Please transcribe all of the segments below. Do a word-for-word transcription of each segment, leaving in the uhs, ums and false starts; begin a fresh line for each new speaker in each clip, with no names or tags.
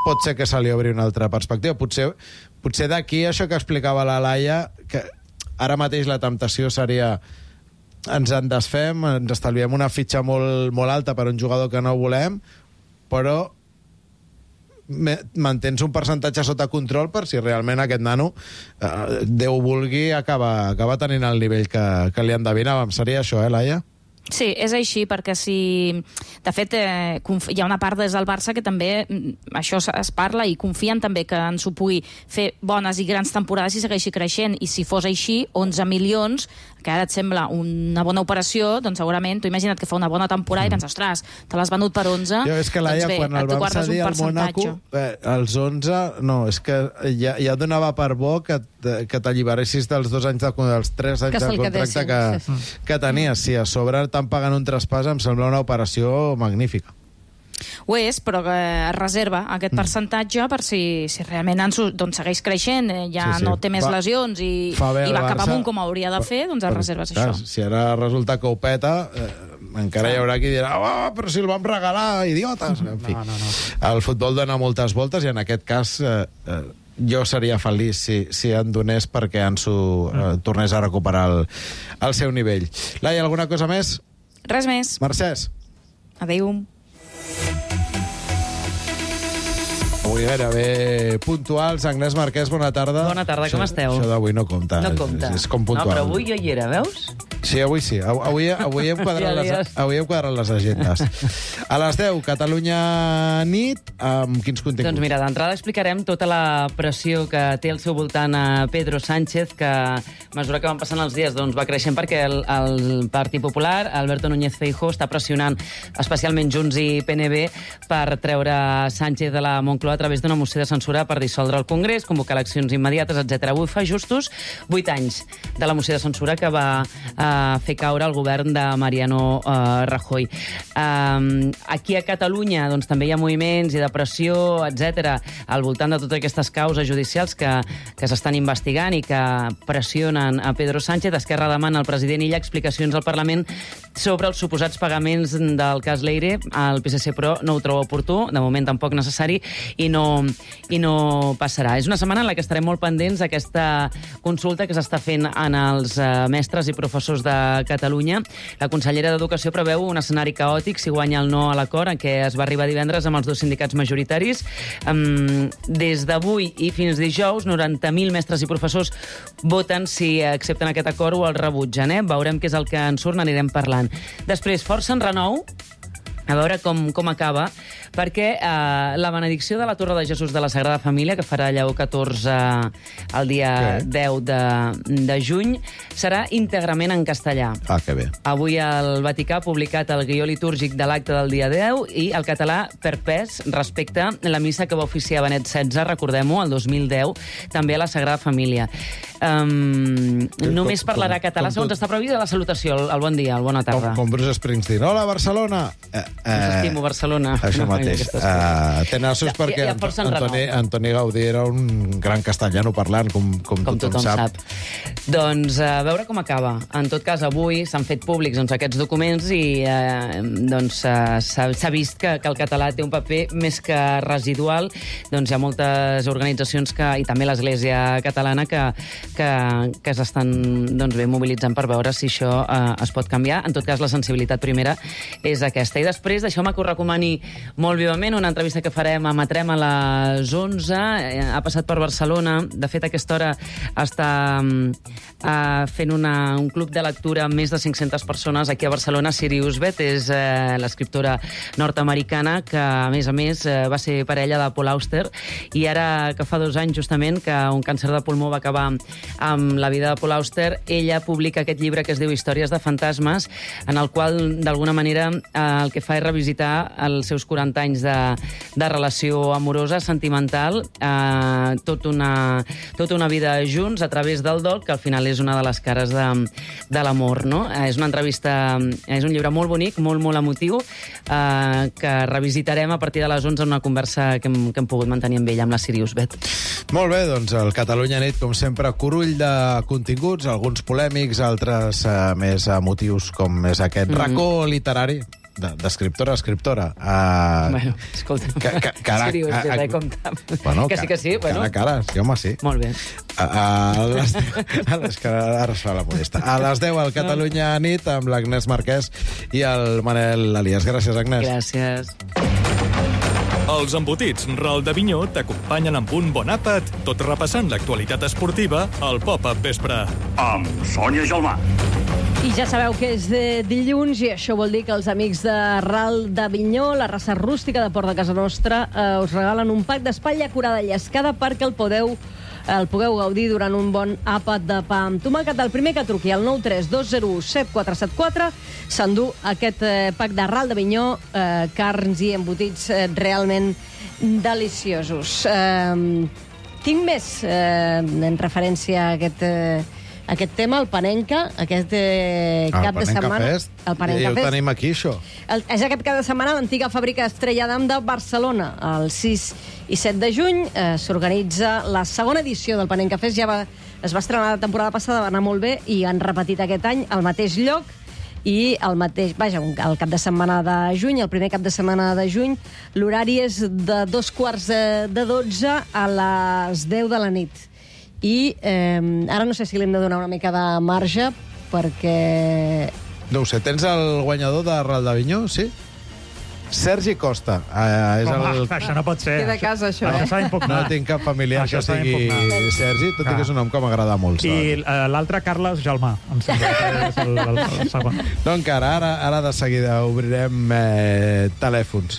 pot ser que se li obri una altra perspectiva. Potser, potser d'aquí, això que explicava la Laia, que ara mateix la temptació seria ens en desfem, ens estalviem una fitxa molt, molt alta per un jugador que no volem, però mantens un percentatge sota control per si realment aquest nano, eh, Déu vulgui, acaba, acaba tenint el nivell que, que li endevinàvem. Seria això, eh, Laia?
Sí, és així, perquè si... De fet, eh, hi ha una part des del Barça que també això es parla i confien també que ens ho pugui fer bones i grans temporades i segueixi creixent. I si fos així, onze milions, que ara et sembla una bona operació, doncs segurament, tu imagina't que fa una bona temporada mm. i penses, ostres, te l'has venut per onze,
jo, és que Laia,
doncs bé,
quan el vam cedir al Mónaco, eh, els onze, no, és que ja, ja donava per bo que, que t'alliberessis dels dos anys, de, dels tres anys del contracte que, que, que tenies. Si a sobre estan pagant un traspàs, em sembla una operació magnífica.
Ho és, però que es reserva aquest percentatge per si, si realment Ansu doncs, segueix creixent, eh, ja sí, sí. no té més va, lesions i, i va cap amunt com hauria de fer, doncs es reserves clar, això.
Si ara resulta que ho peta, eh, encara hi haurà qui dirà oh, però si el vam regalar, idiotes! En fi, no, no, no. El futbol dona moltes voltes i en aquest cas eh, eh, jo seria feliç si, si en donés perquè Ansu eh, tornés a recuperar el, el seu nivell. Laia, alguna cosa més?
Res més.
Mercès.
Adéu.
Avui gairebé puntuals. Agnès Marquès, bona tarda.
Bona tarda,
això,
com esteu?
Això d'avui no compta.
No compta.
És, és com puntual.
No, però avui jo hi era, veus?
Sí, avui sí. Avui, avui, hem, quadrat les, avui hem quadrat les agendes. A les deu, Catalunya nit, amb quins continguts?
Doncs mira, d'entrada explicarem tota la pressió que té al seu voltant a Pedro Sánchez, que a mesura que van passant els dies doncs, va creixent perquè el, el Partit Popular, Alberto Núñez Feijóo, està pressionant especialment Junts i P N B per treure Sánchez de la Moncloa a través d'una moció de censura per dissoldre el Congrés, convocar eleccions immediates, etcètera. Avui fa justos vuit anys de la moció de censura que va eh, fer caure el govern de Mariano eh, Rajoy. Eh, aquí a Catalunya doncs, també hi ha moviments i de pressió, etcètera, al voltant de totes aquestes causes judicials que, que s'estan investigant i que pressionen a Pedro Sánchez. Esquerra demana al president Illa explicacions al Parlament sobre els suposats pagaments del cas Leire. El P S C, però, no ho troba oportú, de moment tampoc necessari, i no, i no passarà. És una setmana en la que estarem molt pendents d'aquesta consulta que s'està fent en els eh, mestres i professors de Catalunya. La consellera d'Educació preveu un escenari caòtic si guanya el no a l'acord, en què es va arribar divendres amb els dos sindicats majoritaris. Um, des d'avui i fins dijous, noranta mil mestres i professors voten si accepten aquest acord o el rebutgen. Eh? Veurem què és el que en surt, n'anirem parlant. Després, força en renou, a veure com, com acaba, perquè eh, la benedicció de la Torre de Jesús de la Sagrada Família, que farà Lleó catorze el dia okay. deu de, de juny, serà íntegrament en castellà.
Ah, que bé.
Avui el Vaticà ha publicat el guió litúrgic de l'acte del dia deu i el català per pes respecte la missa que va oficiar Benet setze, recordem-ho, el dos mil deu, també a la Sagrada Família. Um, només com, parlarà com, català, com segons tot... està previst la salutació, el, el bon dia, el bona tarda.
Com, com Bruce Springsteen. Hola, Barcelona! Eh,
eh, Estimo Barcelona.
Això
no,
mateix. Uh, té nassos ja, perquè
ja, ja
Antoni, Antoni Gaudí era un gran castellano parlant, com, com,
com tothom,
tothom sap.
sap. Doncs a veure com acaba. En tot cas, avui s'han fet públics doncs, aquests documents i eh, doncs, s'ha vist que, que el català té un paper més que residual. Doncs hi ha moltes organitzacions que, i també l'Església Catalana que, que, que s'estan doncs, bé mobilitzant per veure si això eh, es pot canviar. En tot cas, la sensibilitat primera és aquesta. I després, deixeu-me que us recomani molt vivament una entrevista que farem, emetrem a les onze. Eh, ha passat per Barcelona. De fet, a aquesta hora està eh, fent una, un club de lectura amb més de cinc-centes persones aquí a Barcelona. Sirius Bet és eh, l'escriptora nord-americana que, a més a més, eh, va ser parella de Paul Auster i ara que fa dos anys, justament, que un càncer de pulmó va acabar amb la vida de Paul Auster, ella publica aquest llibre que es diu Històries de fantasmes, en el qual, d'alguna manera, eh, el que fa és revisitar els seus quaranta anys de, de relació amorosa, sentimental, eh, tot una, tota una vida junts a través del dol, que al final és una de les cares de, de l'amor, no? Eh, és una entrevista, és un llibre molt bonic, molt, molt emotiu, eh, que revisitarem a partir de les onze en una conversa que hem, que hem pogut mantenir amb ella, amb la Sirius Bet.
Molt bé, doncs el Catalunya Nit, com sempre, curull de continguts, alguns polèmics, altres eh, més emotius, com és aquest mm. racó literari. d'escriptora a escriptora. Uh,
bueno, escolta,
ca, ca, cara,
seriós,
a, a,
de compte.
bueno,
que sí que sí, bueno.
Cara a cara, sí, home, sí.
Molt bé.
A, a les, a les, que ara es fa la modesta. A les deu al Catalunya nit amb l'Agnès Marquès i el Manel Elias. Gràcies, Agnès.
Gràcies.
Els embotits Ral de Vinyó t'acompanyen amb un bon àpat, tot repassant l'actualitat esportiva al Pop-Up Vespre.
Amb Sònia Gelmà.
I ja sabeu que és de dilluns i això vol dir que els amics de Ral de Vinyó, la raça rústica de Port de Casa Nostra, eh, us regalen un pack d'espatlla curada i llescada perquè el podeu el pugueu gaudir durant un bon àpat de pa amb tomàquet. El primer que truqui al nou tres dos zero u set quatre set quatre s'endú aquest eh, pack de Ral de Vinyó, eh, carns i embotits eh, realment deliciosos. Eh, tinc més eh, en referència a aquest... Eh, aquest tema, el Panenka, aquest eh, cap de setmana...
Fest.
El Panenka
Ja ho
Fest.
tenim aquí, això.
El, és aquest cap de setmana l'antiga fàbrica Estrella d'Am de Barcelona. El sis i set de juny eh, s'organitza la segona edició del Panenka Fest. Ja va, es va estrenar la temporada passada, va anar molt bé, i han repetit aquest any al mateix lloc i el mateix... Vaja, el cap de setmana de juny, el primer cap de setmana de juny, l'horari és de dos quarts de dotze a les deu de la nit. I eh, ara no sé si li hem de donar una mica de marge, perquè...
No ho sé, tens el guanyador de Ral de Vinyó, sí? Sergi Costa. Eh, és
Home,
el...
això no pot ser.
Queda a casa, això,
Això
eh?
s'ha d'impugnar.
No tinc cap familiar
Això
que
s'ha
sigui
d'impugnar.
Sergi, tot i que és un nom que m'agrada molt.
I
saps?
uh, l'altre, Carles Gelmà, em sembla que és el, el, el segon.
No encara, ara, ara de seguida obrirem eh, telèfons.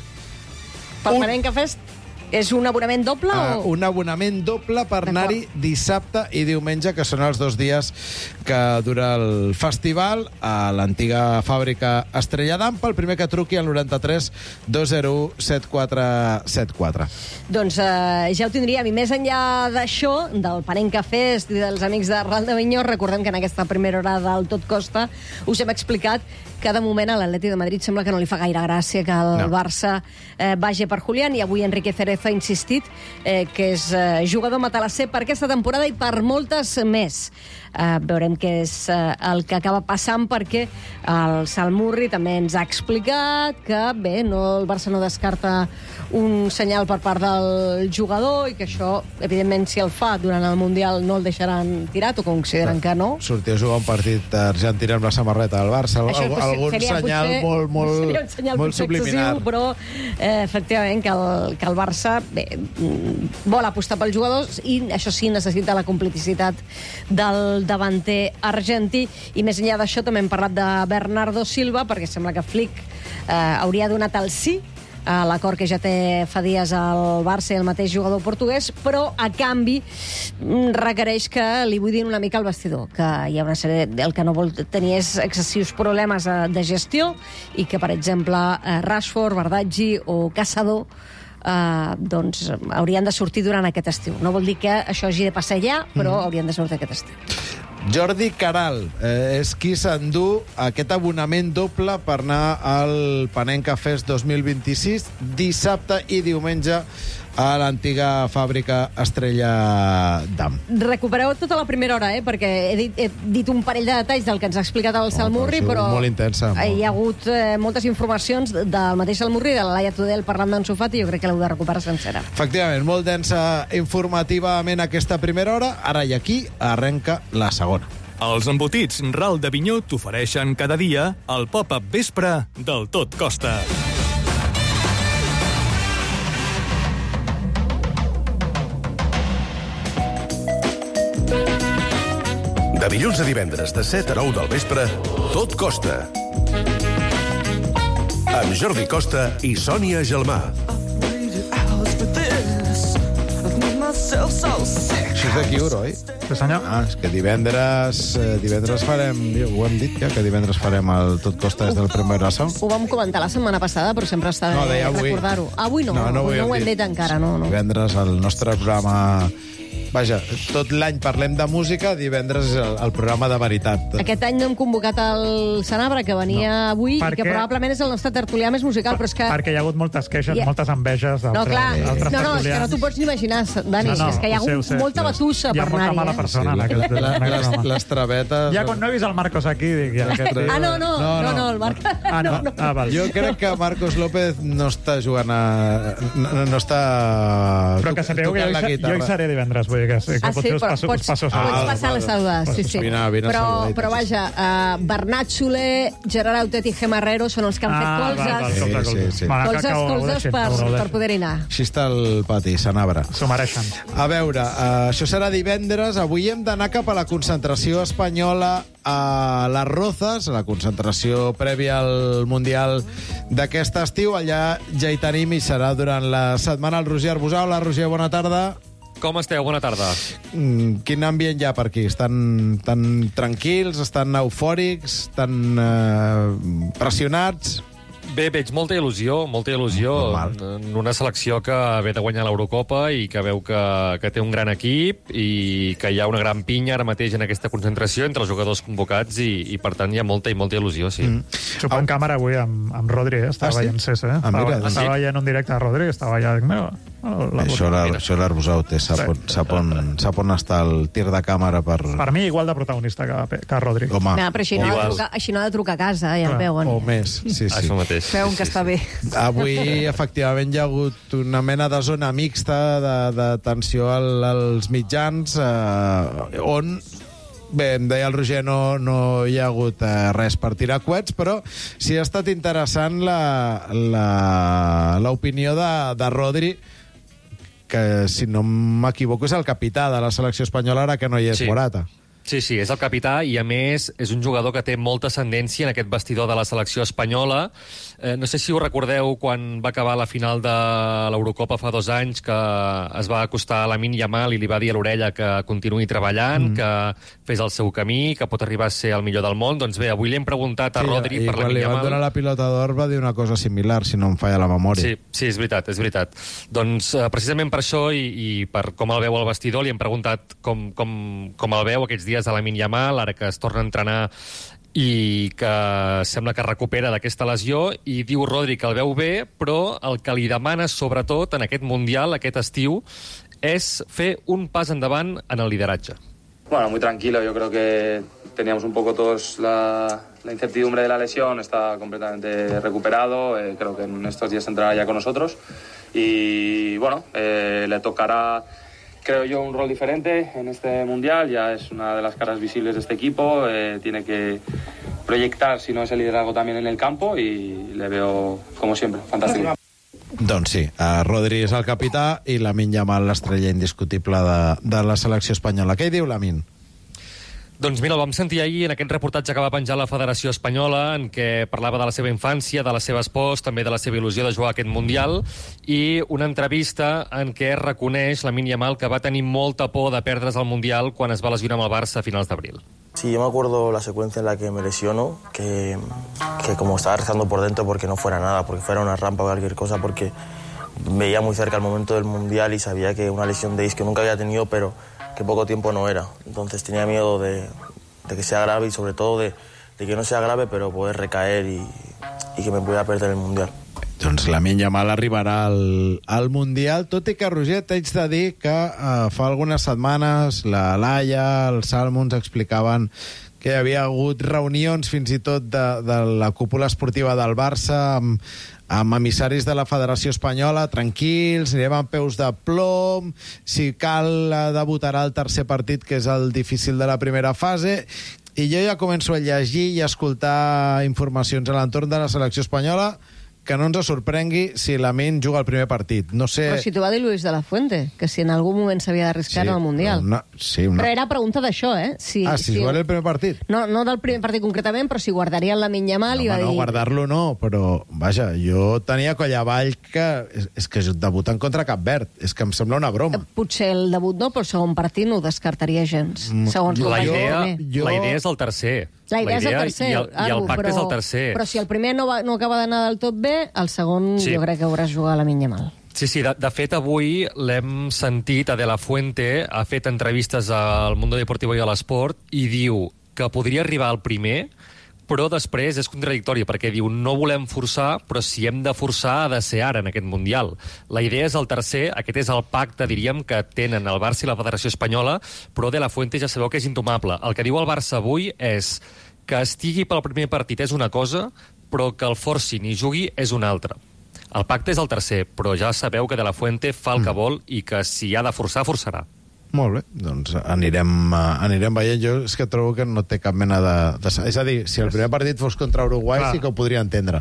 Pel
Un-
Panenka Fest és un abonament doble
Uh,
o...?
un abonament doble per
D'acord.
anar-hi dissabte i diumenge, que són els dos dies que dura el festival a l'antiga fàbrica Estrella d'Am. El primer que truqui al noranta-tres dos zero u set quatre set quatre.
Doncs eh, ja ho tindríem. I més enllà d'això, del Panenka Fest i dels amics de Ral de Vinyó, recordem que en aquesta primera hora del Tot Costa us hem explicat que de moment a l'Atleti de Madrid sembla que no li fa gaire gràcia que el
No.
Barça eh, vagi per Julián, i avui Enrique Cerezo ha insistit eh, que és eh, jugador matalasser per aquesta temporada i per moltes més. Eh, veurem què és eh, el que acaba passant, perquè el Salmurri també ens ha explicat que, bé, no, el Barça no descarta un senyal per part del jugador i que això, evidentment, si el fa durant el Mundial no el deixaran tirat, o consideren que no.
Sortir a jugar un partit argentí amb la samarreta del Barça.
Això
Algun,
potser
algun
seria
senyal
potser-
molt, molt,
seria un senyal
molt
potser
subliminar.
excessiu, però eh, efectivament que el, que el Barça bé, mm, vol apostar pels jugadors i això sí necessita la complicitat del davanter argentí. I més enllà d'això també hem parlat de Bernardo Silva, perquè sembla que Flick eh, hauria donat el sí a l'acord que ja té fa dies el Barça i el mateix jugador portuguès, però a canvi mm, requereix que li buidin una mica el vestidor, que hi ha una sèrie... El que no vol tenir és excessius problemes eh, de gestió, i que, per exemple, eh, Rashford, Bardaggi o Caçador eh, doncs haurien de sortir durant aquest estiu. No vol dir que això hagi de passar ja, però haurien de sortir aquest estiu.
Jordi Caral eh, és qui s'endú aquest abonament doble per anar al Panenka Fest dos mil vint-i-sis dissabte i diumenge a l'antiga fàbrica Estrella d'Am.
Recupereu tota la primera hora, eh? Perquè he dit, he dit un parell de detalls del que ens ha explicat el Salmurri,
però
però,
molt intensa, molt.
hi ha hagut eh, moltes informacions del mateix Salmurri, de la Laia Tudel parlant d'en Sofat, i jo crec que l'heu de recuperar sencera.
Efectivament, molt densa informativament aquesta primera hora. Ara i aquí arrenca la segona.
Els embotits Ral de Vinyó t'ofereixen cada dia el Pop-Up Vespre del Tot Costa.
De dilluns a divendres, de set a nou del vespre, Tot Costa. Amb Jordi Costa i Sònia Gelmà.
Això és d'aquí, Uro, oi?
Sí, senyor.
Ah, és que divendres, eh, divendres farem... Ho hem dit ja, que divendres farem el Tot Costa des del primer raça.
Ho vam comentar la setmana passada, però sempre està bé
deia avui.
recordar-ho. Avui no,
No, no ho
avui no
hem
ho hem
dit.
dit encara, no. no.
Divendres el nostre programa vaja, tot l'any parlem de música, divendres és el, el programa de veritat.
Aquest any no hem convocat el Sanabra, que venia no. avui,
Per
i que
què?
probablement és el nostre tertulià més musical, però és que...
Perquè hi ha hagut moltes queixes,
Ja.
moltes enveges d'altres
No, clar,
altres
no, no, és que no
tertulians.
t'ho pots ni imaginar, Dani,
No, no,
és que hi ha
ho sé, ho
hagut
sé.
molta batussa
Hi ha
per
molta
anar-hi.
mala
eh?
persona en aquest, en aquest
les,
programa.
les travetes...
Ja quan no he vist el Marcos aquí, dic... Ja, aquest...
Ah, no, no,
No,
no,
no.
no, el Marc...
Ah, no?
no.
Ah, val.
Jo crec que Marcos López no està jugant a... No, no està...
Però que sapigueu que jo,
tocant la
hi- jo hi
guitarra.
seré divendres, vull dir que, que
Ah,
potser
sí,
us
però
passo,
pots,
us passo
pots
saludar.
passar les saludades, sí, sí.
Vine, vine
però,
saludadites.
però vaja, uh, Bernat Soler, Gerard Autet i Gemma Herrero són els que han fet
Ah, val, val,
colzes,
colze,
Sí,
colze.
sí, sí.
Bueno, que-
colzes,
que ho
colzes
gaudeixin,
per,
que ho gaudeixin.
per poder-hi anar.
Així està el pati, Sanabra.
S'ho mereixen.
A veure, uh, això serà divendres. Avui hem d'anar cap a la concentració espanyola a les Rozas, a la concentració prèvia al Mundial d'aquest estiu. Allà ja hi tenim i serà durant la setmana el Roger Arbusà. Hola, Roger, bona tarda.
Com esteu? Bona tarda.
Mm, quin ambient hi ha per aquí? Estan tan tranquils, estan eufòrics, estan eh, pressionats?
Bé, veig molta il·lusió, molta il·lusió
Normal.
en una selecció que ve de guanyar l'Eurocopa i que veu que, que té un gran equip i que hi ha una gran pinya ara mateix en aquesta concentració entre els jugadors convocats i, i per tant, hi ha molta i molta il·lusió, sí. Mm.
Xupant càmera avui amb, amb Rodri, eh? Estava
Ah, sí?
veient C S, eh?
Ah, mira,
estava,
doncs
estava
sí.
veient un directe de Rodri, estava allà... Dic, mira, la,
Això la- això l'Arbusà ho té, sap,
Sí.
on, sap, on, sap on està el tir de càmera per...
Per mi, igual de protagonista que, que Rodri.
Home,
No, però així no, ha de
Igual.
trucar, així no ha de trucar a casa, ja el
Clar.
veuen.
o més. Sí, sí.
Això mateix.
Veuen
sí,
que
sí,
està
sí.
bé.
Avui, efectivament, hi ha hagut una mena de zona mixta de, de tensió al, als mitjans, eh, on, bé, em deia el Roger, no, no hi ha hagut eh, res per tirar coets, però sí ha estat interessant la- la- l'opinió de, de Rodri, que, si no m'equivoco, és el capità de la selecció espanyola, ara que no hi és
Sí.
Morata.
Sí, sí, és el capità i, a més, és un jugador que té molta ascendència en aquest vestidor de la selecció espanyola. Eh, no sé si ho recordeu quan va acabar la final de l'Eurocopa fa dos anys, que es va acostar a Lamine Yamal i li va dir a l'orella que continuï treballant, mm. que fes el seu camí, que pot arribar a ser el millor del món. Doncs bé, avui li hem preguntat a Rodri
i
per
quan
Lamine
li van
Yamal.
donar la pilota d'or va dir una cosa similar, si no em falla la memòria.
Sí, sí, és veritat, és veritat. Doncs eh, precisament per això i, i per com el veu al vestidor, li hem preguntat com, com, com el veu aquests dies a Lamine Yamal, ara que es torna a entrenar i que sembla que recupera d'aquesta lesió, i diu Rodri que el veu bé, però el que li demana, sobretot, en aquest Mundial, aquest estiu, és fer un pas endavant en el lideratge.
Bueno, muy tranquilo. Yo creo que teníamos un poco todos la, la incertidumbre de la lesión. Está completamente recuperado. Eh, creo que en estos días entrará ya con nosotros. Y bueno, eh, le tocará, creo yo, un rol diferente en este Mundial. Ya es una de las caras visibles de este equipo. Eh, tiene que proyectar, si no es el liderazgo, también en el campo. Y le veo, como siempre, fantástico.
Doncs sí, uh, Rodri és el capità i Lamine Yamal l'estrella indiscutible de, de la selecció espanyola. Què hi diu Lamine?
Doncs mira, el vam sentir ahir en aquest reportatge que va penjar la Federació Espanyola, en què parlava de la seva infància, de les seves pors, també de la seva il·lusió de jugar aquest Mundial, i una entrevista en què reconeix Lamine Yamal que va tenir molta por de perdre's el Mundial quan es va lesionar amb el Barça a finals d'abril.
Sí, yo me acuerdo la secuencia en la que me lesiono, que, que como estaba rezando por dentro porque no fuera nada, porque fuera una rampa o cualquier cosa, porque veía muy cerca el momento del Mundial y sabía que una lesión de isquio nunca había tenido, pero que poco tiempo no era. Entonces tenía miedo de, de que sea grave y sobre todo de, de que no sea grave, pero poder recaer y, y que me pudiera perder el Mundial.
Doncs Lamine Yamal arribarà al, al Mundial, tot i que, Roger, t'haig de dir que uh, fa algunes setmanes la Laia, els Salmons explicaven que hi havia hagut reunions fins i tot de, de la cúpula esportiva del Barça amb, amb emissaris de la Federació Espanyola, tranquils, anirem amb peus de plom, si cal uh, debutarà el tercer partit, que és el difícil de la primera fase, i jo ja començo a llegir i a escoltar informacions a l'entorn de la selecció espanyola que no ens sorprengui si Lamine juga el primer partit. No sé...
Però si t'ho va dir Luis de la Fuente, que si en algun moment s'havia d'arriscar
Sí,
en el Mundial.
Una, sí, una...
Però era pregunta d'això, eh? Si,
Ah, si, si jugarà el primer partit?
No, no del primer partit concretament, però si guardaria el Lamine Yamal
No,
i va
home, no,
dir...
guardar-lo no, però, vaja, jo tenia coll avall que... És, és que debutant contra Cap Verd. És que em sembla una broma.
Potser el debut no, però el segon partit no ho descartaria gens.
Mm,
Segons com
La
vagi
idea,
primer.
Jo-
la idea és el tercer.
La idea és el tercer,
I el, i el
Arbu,
pacte
però,
és el tercer.
Però si el primer no, va, no acaba d'anar del tot bé, el segon
Sí.
jo crec que hauràs jugar a la Lamine Yamal.
Sí, sí, de, de fet avui l'hem sentit, a De La Fuente ha fet entrevistes al Mundo Deportivo i a l'Esport i diu que podria arribar al primer, però després és contradictori, perquè diu no volem forçar, però si hem de forçar ha de ser ara en aquest Mundial. La idea és el tercer, aquest és el pacte, diríem, que tenen el Barça i la Federació Espanyola, però De La Fuente ja sabeu que és intomable. El que diu el Barça avui és que estigui pel primer partit és una cosa, però que el forcin i jugui és una altra. El pacte és el tercer, però ja sabeu que De La Fuente fa el que vol i que si ha de forçar, forçarà.
Molt bé, doncs anirem, uh, anirem veient. Jo és que trobo que no té cap mena de, de... És a dir, si el primer partit fos contra Uruguai Clar. sí que ho podria entendre.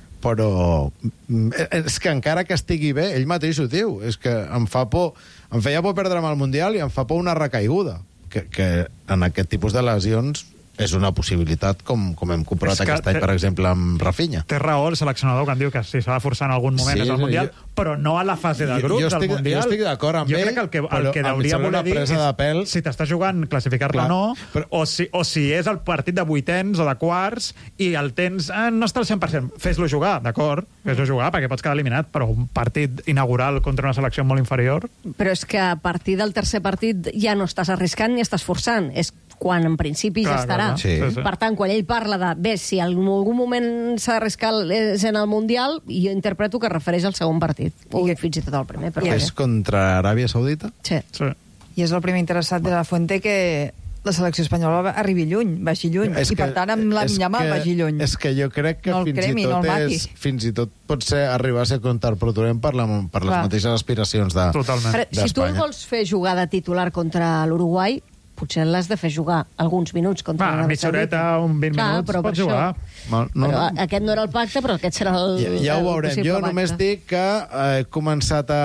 Però és que encara que estigui bé, ell mateix ho diu, és que em fa por, em feia por perdre'm el Mundial i em fa por una recaiguda, que, que en aquest tipus de lesions és una possibilitat, com, com hem comprovat aquest any, per exemple, amb Rafinha.
Té raó el seleccionador quan diu que sí, s'ha de forçar en algun moment sí, és el Mundial, jo, però no a la fase de grups del Mundial.
Jo estic d'acord amb
jo
ell,
crec que el que, el que hauria voler dir és de pèl... si t'està jugant, classificar-la o no, però... o, si, o si és el partit de vuitens o de quarts i el tens, eh, no està al cent per cent, fes-lo jugar, d'acord, fes-lo jugar perquè pots quedar eliminat, però un partit inaugural contra una selecció molt inferior...
Però és que a partir del tercer partit ja no estàs arriscant ni estàs forçant, és quan en principi clar, ja estarà.
Clar, sí. Sí, sí.
Per tant, quan ell parla de bé, si en algun moment s'ha d'arriscar és en el Mundial, jo interpreto que es refereix al segon partit, o I, fins i tot al primer.
Però és contra Aràbia Saudita?
Sí.
sí.
I és el primer interessat de La Fuente que la selecció espanyola arribi lluny, vagi lluny, és i que, per tant amb la Yamal vagi lluny.
És que jo crec que
no
fins,
cremi,
i tot
no
és, fins i tot pot ser arribar a ser contraproduent per, la, per les mateixes aspiracions d'Espanya.
De, si tu el vols fer jugar de titular contra l'Uruguai, potser l'has de fer jugar alguns minuts contra
Va, mitja horeta, un vint Clar, minuts, pot jugar.
No, no, però no. Aquest no era el pacte, però aquest serà el
Ja, ja ho veurem. Jo pacte. Només dic que he començat a,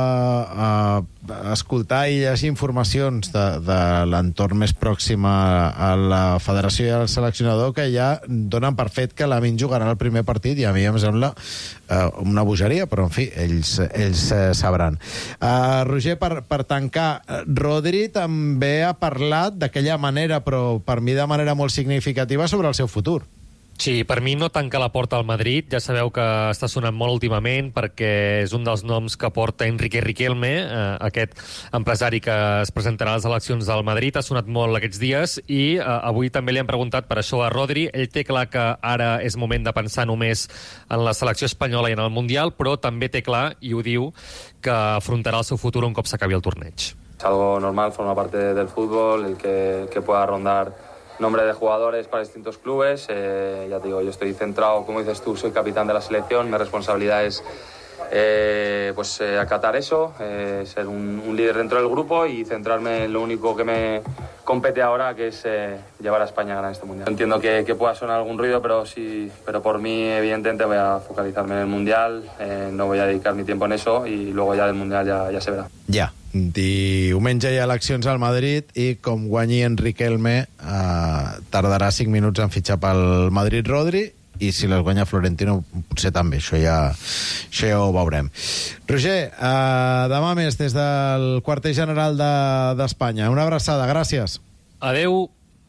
a escoltar i llegir informacions de, de l'entorn més pròxim a, a la federació i al seleccionador que ja donen per fet que Lamine jugarà el primer partit i a mi em sembla uh, una bogeria, però en fi, ells, ells uh, sabran. Uh, Roger, per, per tancar, Rodri també ha parlat d'aquella manera, però per mi de manera molt significativa, sobre el seu futur.
Sí, per mi no tanca la porta al Madrid. Ja sabeu que està sonant molt últimament perquè és un dels noms que porta Enrique Riquelme, eh, aquest empresari que es presentarà a les eleccions del Madrid. Ha sonat molt aquests dies i eh, avui també li han preguntat per això a Rodri. Ell té clar que ara és moment de pensar només en la selecció espanyola i en el Mundial, però també té clar, i ho diu, que afrontarà el seu futur un cop s'acabi el torneig.
Es algo normal, forma parte del fútbol, el que, que pueda rondar nombre de jugadores para distintos clubes. Eh, ya te digo, yo estoy centrado, como dices tú, soy capitán de la selección, mi responsabilidad es eh, pues eh, acatar eso, eh, ser un, un líder dentro del grupo y centrarme en lo único que me compete ahora, que es eh, llevar a España a ganar este Mundial. Entiendo que, que pueda sonar algún ruido, pero sí, pero por mí evidentemente voy a focalizarme en el Mundial, eh, no voy a dedicar mi tiempo en eso y luego ya del Mundial ya, ya se verá.
Ja, diumenge hi ha eleccions al Madrid i com guanyi Enrique Riquelme eh, tardarà cinc minuts en fitxar pel Madrid Rodri i si les guanya Florentino potser també, això ja, això ja ho veurem. Roger, eh, demà més des del quarter general d'Espanya. De, Una abraçada, gràcies.
Adeu.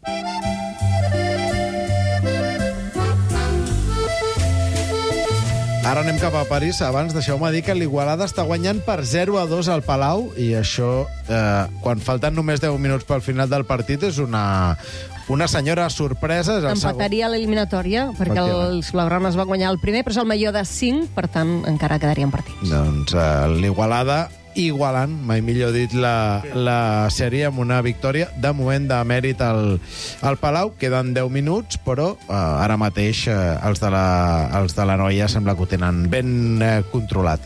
Ara anem cap a París. Abans, deixeu-me dir que l'Igualada està guanyant per zero a dos al Palau i això, eh, quan falten només deu minuts pel final del partit, és una, una senyora sorpresa. És el
Empataria segon... l'eliminatòria, perquè els blaugranes van guanyar el primer, però és el millor de cinc, per tant, encara quedarien partits.
Doncs eh, l'Igualada igualant, mai millor dit, la, la sèrie amb una victòria de moment de mèrit al, al Palau. Queden deu minuts, però eh, ara mateix eh, els, de la, els de la noia sembla que ho tenen ben eh, controlat.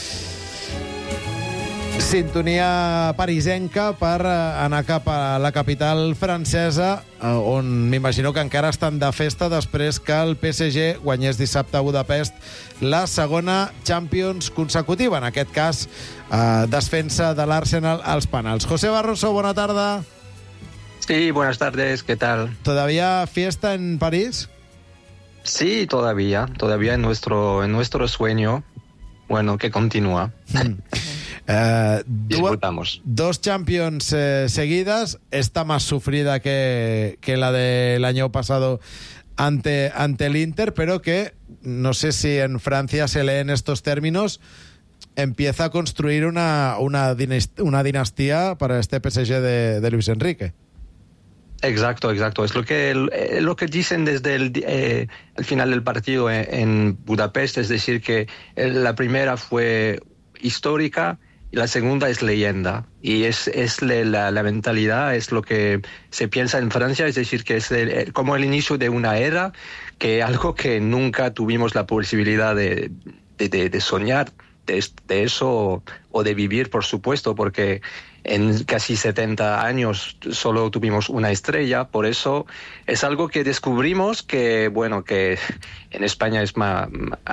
Sintonia parisenca per anar cap a la capital francesa, on m'imagino que encara estan de festa després que el P S G guanyés dissabte a Budapest la segona Champions consecutiva, en aquest cas eh, desfensa de l'Arsenal als penals. José Barroso, bona tarda.
Sí, buenas tardes, ¿qué tal?
¿Todavía fiesta en París?
Sí, todavía, todavía en nuestro, en nuestro sueño, bueno, que continúa.
Mm. Eh,
Disfrutamos.
Dos Champions eh, seguidas, esta más sufrida que, que la del año pasado ante, ante el Inter, pero que no sé si en Francia se lee en estos términos empieza a construir una, una, dinastía, una dinastía para este P S G de, de Luis Enrique.
Exacto, exacto. Es lo que, lo que dicen desde el, eh, el final del partido en, en Budapest, es decir, que la primera fue histórica y la segunda es leyenda. Y es, es la, la mentalidad, es lo que se piensa en Francia, es decir, que es el, como el inicio de una era, que algo que nunca tuvimos la posibilidad de, de, de, de soñar de, de eso o de vivir, por supuesto, porque en casi setenta años solo tuvimos una estrella, por eso es algo que descubrimos que, bueno, que en España es más,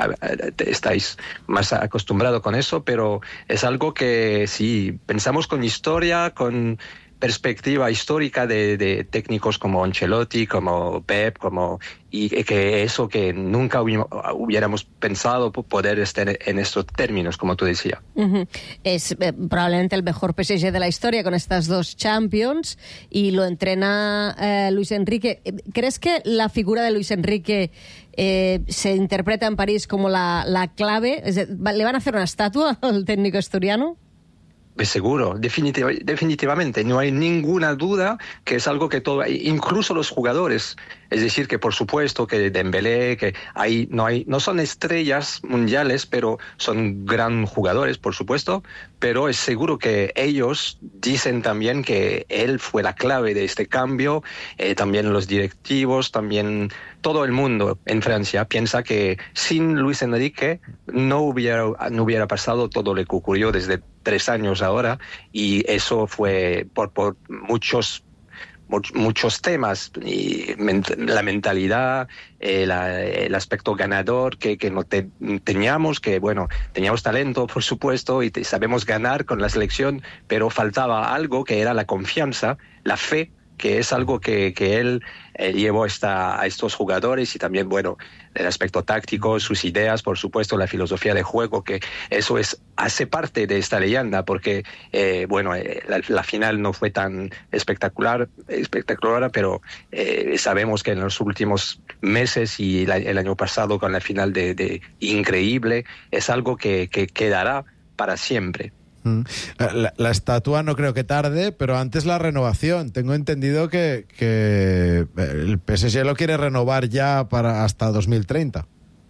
estáis más acostumbrados con eso, pero es algo que sí, pensamos con historia, con perspectiva histórica de, de técnicos como Ancelotti, como Pep, como y que eso que nunca hubiéramos pensado poder estar en estos términos, como tú decías.
Uh-huh. Es eh, probablemente el mejor P S G de la historia con estas dos Champions y lo entrena eh, Luis Enrique. ¿Crees que la figura de Luis Enrique eh, se interpreta en París como la, la clave? ¿Le van a hacer una estatua al técnico asturiano?
Seguro, definitiva, definitivamente, no hay ninguna duda que es algo que todo, incluso los jugadores, es decir, que por supuesto que Dembélé, que hay, no hay, no son estrellas mundiales, pero son gran jugadores, por supuesto, pero es seguro que ellos dicen también que él fue la clave de este cambio, eh, también los directivos, también todo el mundo en Francia piensa que sin Luis Enrique no hubiera, no hubiera pasado todo lo que ocurrió desde tres años ahora, y eso fue por, por muchos muchos temas, y la mentalidad, eh, la, el aspecto ganador que, que no te, teníamos, que bueno, teníamos talento, por supuesto, y te, sabemos ganar con la selección, pero faltaba algo que era la confianza, la fe, que es algo que, que él eh, llevó esta, a estos jugadores, y también, bueno, el aspecto táctico, sus ideas, por supuesto, la filosofía de juego, que eso es hace parte de esta leyenda, porque, eh, bueno, eh, la, la final no fue tan espectacular, espectacular pero eh, sabemos que en los últimos meses y la, el año pasado con la final de, de increíble, es algo que, que quedará para siempre.
La, la estatua no creo que tarde, pero antes la renovación. Tengo entendido que, que el P S G lo quiere renovar ya para hasta dos mil treinta.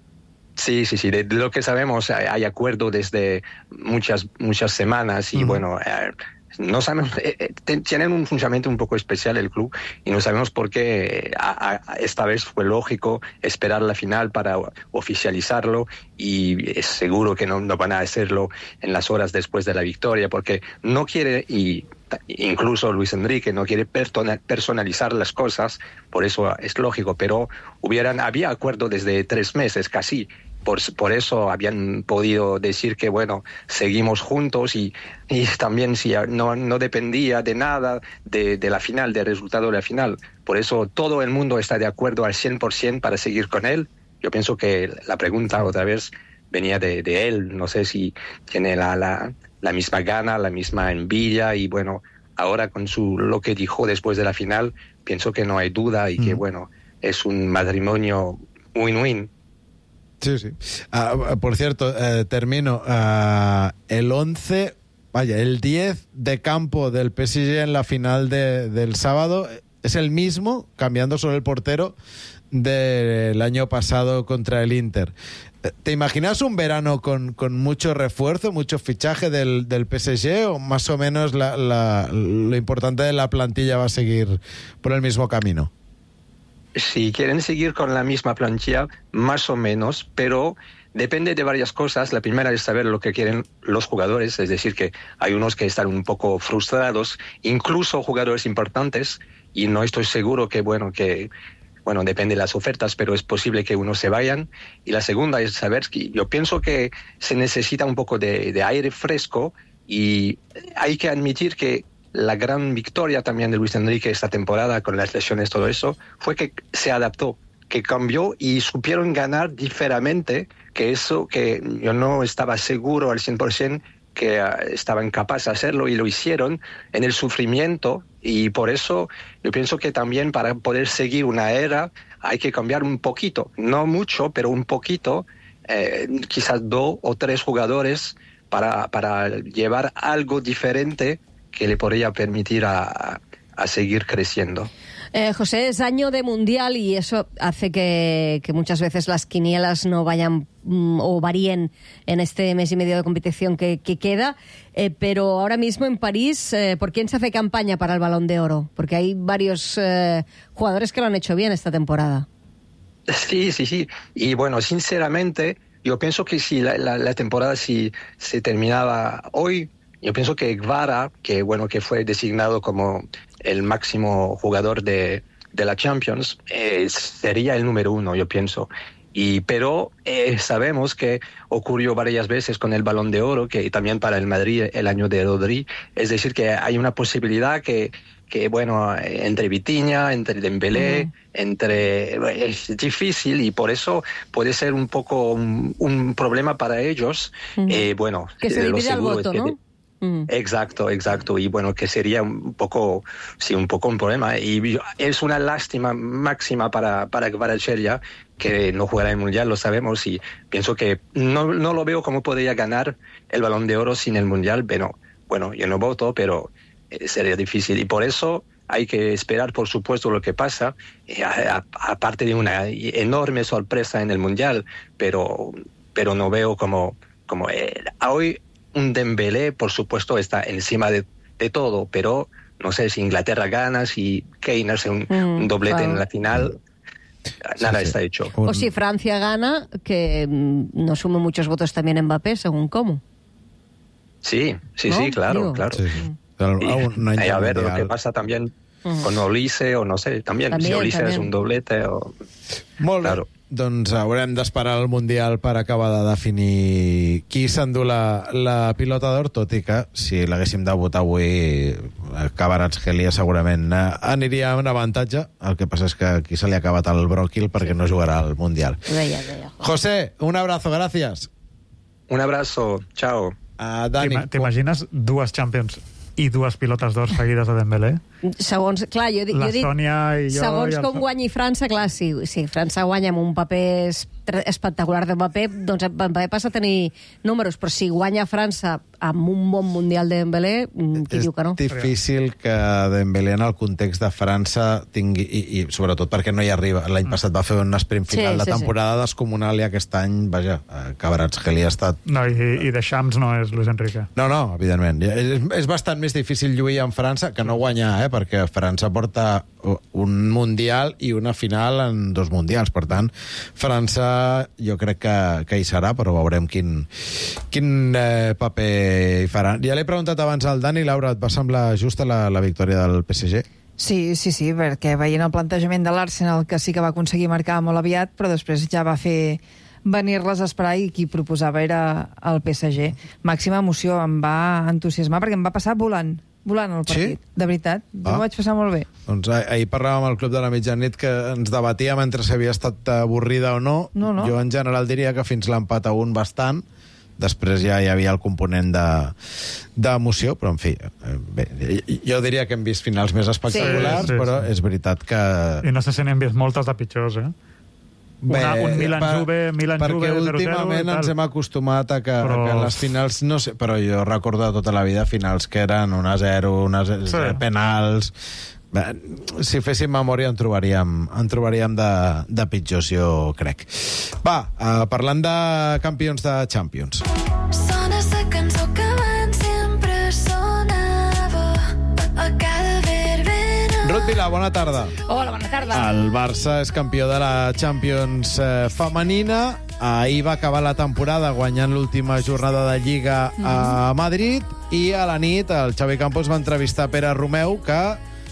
Sí, sí, sí. De, de lo que sabemos hay, hay acuerdo desde muchas muchas semanas y uh-huh. bueno... Eh, no sabemos, eh, tienen un funcionamiento un poco especial el club y no sabemos por qué a, a, esta vez fue lógico esperar la final para oficializarlo, y es seguro que no, no van a hacerlo en las horas después de la victoria, porque no quiere, y incluso Luis Enrique no quiere personalizar las cosas, por eso es lógico, pero hubieran había acuerdo desde tres meses casi. Por, por eso habían podido decir que, bueno, seguimos juntos, y, y también si no, no dependía de nada de, de la final, del resultado de la final. Por eso todo el mundo está de acuerdo al cien por ciento para seguir con él. Yo pienso que la pregunta otra vez venía de, de él. No sé si tiene la, la, la misma gana, la misma envidia, y bueno, ahora con su lo que dijo después de la final, pienso que no hay duda y que, bueno, es un matrimonio win-win.
Sí, sí. Uh, por cierto, uh, termino. Uh, el once, vaya, el diez de campo del P S G en la final de, del sábado es el mismo, cambiando solo el portero, del año pasado contra el Inter. ¿Te imaginas un verano con, con mucho refuerzo, mucho fichaje del, del P S G, o más o menos la, la, lo importante de la plantilla va a seguir por el mismo camino?
Si quieren seguir con la misma plantilla, más o menos, pero depende de varias cosas. La primera es saber lo que quieren los jugadores, es decir, que hay unos que están un poco frustrados, incluso jugadores importantes, y no estoy seguro que, bueno, que, bueno, depende de las ofertas, pero es posible que unos se vayan. Y la segunda es saber que yo pienso que se necesita un poco de, de aire fresco, y hay que admitir que la gran victoria también de Luis Enrique esta temporada con las lesiones, todo eso, fue que se adaptó, que cambió y supieron ganar diferente, que eso que yo no estaba seguro al cien por ciento que uh, estaban capaces de hacerlo, y lo hicieron en el sufrimiento, y por eso yo pienso que también para poder seguir una era hay que cambiar un poquito, no mucho, pero un poquito, eh, quizás dos o tres jugadores para, para llevar algo diferente que le podría permitir a, a seguir creciendo.
Eh, José, es año de Mundial y eso hace que, que muchas veces las quinielas no vayan mm, o varíen en este mes y medio de competición que, que queda, eh, pero ahora mismo en París, eh, ¿por quién se hace campaña para el Balón de Oro? Porque hay varios eh, jugadores que lo han hecho bien esta temporada.
Sí, sí, sí. Y bueno, sinceramente, yo pienso que si la, la, la temporada si se terminaba hoy, yo pienso que Kvara, que bueno, que fue designado como el máximo jugador de, de la Champions, eh, sería el número uno, yo pienso. Y, pero eh, sabemos que ocurrió varias veces con el Balón de Oro, que también para el Madrid el año de Rodri, es decir, que hay una posibilidad que, que bueno, entre Vitinha, entre Dembélé, uh-huh. entre es difícil y por eso puede ser un poco un, un problema para ellos. Uh-huh. Eh, bueno,
que se divide el voto, ¿no?
Mm. Exacto, exacto. Y bueno, que sería un poco, sí, un poco un problema. Y es una lástima máxima para, para Kvaratskhelia que no jugará el Mundial, lo sabemos. Y pienso que no, no lo veo como podría ganar el Balón de Oro sin el Mundial. Pero, bueno, yo no voto, pero eh, sería difícil. Y por eso hay que esperar, por supuesto, lo que pasa, eh, aparte de una enorme sorpresa en el Mundial. Pero, pero no veo como, como eh, hoy. Un Dembélé, por supuesto, está encima de, de todo, pero no sé si Inglaterra gana, si Kane hace un, mm, un doblete claro. en la final, nada sí, está sí. hecho.
O si Francia gana, que no sume muchos votos también Mbappé, según cómo.
Sí, sí, ¿no? sí, claro, Digo. claro. Sí.
Mm.
Y, aún no hay a ver mundial. Lo que pasa también mm. con Olise, o no sé, también, también si Olise es un doblete o...
Molt claro. bé. Doncs haurem d'esperar el Mundial per acabar de definir qui s'endú la, la pilota d'or, tot i que si l'haguéssim de votar avui Kvaratskhelia segurament aniria en avantatge. El que passa és que aquí se li ha acabat el bròquil perquè no jugarà al Mundial.
Deia, deia.
José, un abrazo, gracias.
Un abrazo, chao.
Uh, Dani,
t'imagines dues Champions i dues pilotes d'or seguides de Dembélé?
Segons, clar, jo, jo
la
dic,
Sònia i jo...
Segons
i el...
com guanyi França, clar, si, si França guanya amb un paper espectacular de Mbappé, doncs Mbappé passa a tenir números, però si guanya França amb un bon Mundial de Dembélé, qui
és
diu que no?
És difícil que Dembélé en el context de França tingui, i, i sobretot perquè no hi arriba. L'any mm. passat va fer un sprint final sí, de temporada sí, sí. descomunal i aquest any, vaja, Kvaratskhelia ha estat...
No, i, i de Champs no és Luis Enrique.
No, no, evidentment. És, és bastant més difícil lluir en França que no guanyar, eh? Perquè França porta un Mundial i una final en dos Mundials. Per tant, França jo crec que, que hi serà, però veurem quin, quin eh, paper hi farà. Ja l'he preguntat abans al Dani. Laura, et va semblar justa la, la victòria del P S G?
Sí, sí, sí, perquè veient el plantejament de l'Arsenal, que sí que va aconseguir marcar molt aviat, però després ja va fer venir-les a esperar i qui proposava era el P S G. Màxima emoció, em va entusiasmar perquè em va passar volant. volant el partit, sí? De veritat. Ah. M'ho vaig passar molt bé.
Doncs ah, ahir parlàvem al Club de la Mitjanit que ens debatíem entre si havia estat avorrida o no.
No, no.
Jo en general diria que fins l'empat a un bastant. Després ja hi havia el component d'emoció, de, però en fi, bé, jo diria que hem vist finals més espectaculars, sí, sí, sí. Però és veritat que...
I no sé si n'hem vist moltes de pitjors, eh? Bé, Una, un Milan-Juve, Milan-Juve,
perquè últimament ens hem acostumat a que, però... a que les finals, no sé, però jo recordo tota la vida finals que eren un a zero, un a zero, sí. penals... Bé, si féssim memòria en trobaríem, en trobaríem de, de pitjors, jo crec. Va, uh, parlant de campions de Champions. Sona esa cançó que abans sempre sonava a cada verbena. Ruth Vila, bona tarda.
Hola, bona tarda.
El Barça és campió de la Champions eh, femenina. Ahir va acabar la temporada guanyant l'última jornada de Lliga mm. a Madrid i a la nit el Xavi Campos va entrevistar Pere Romeu, que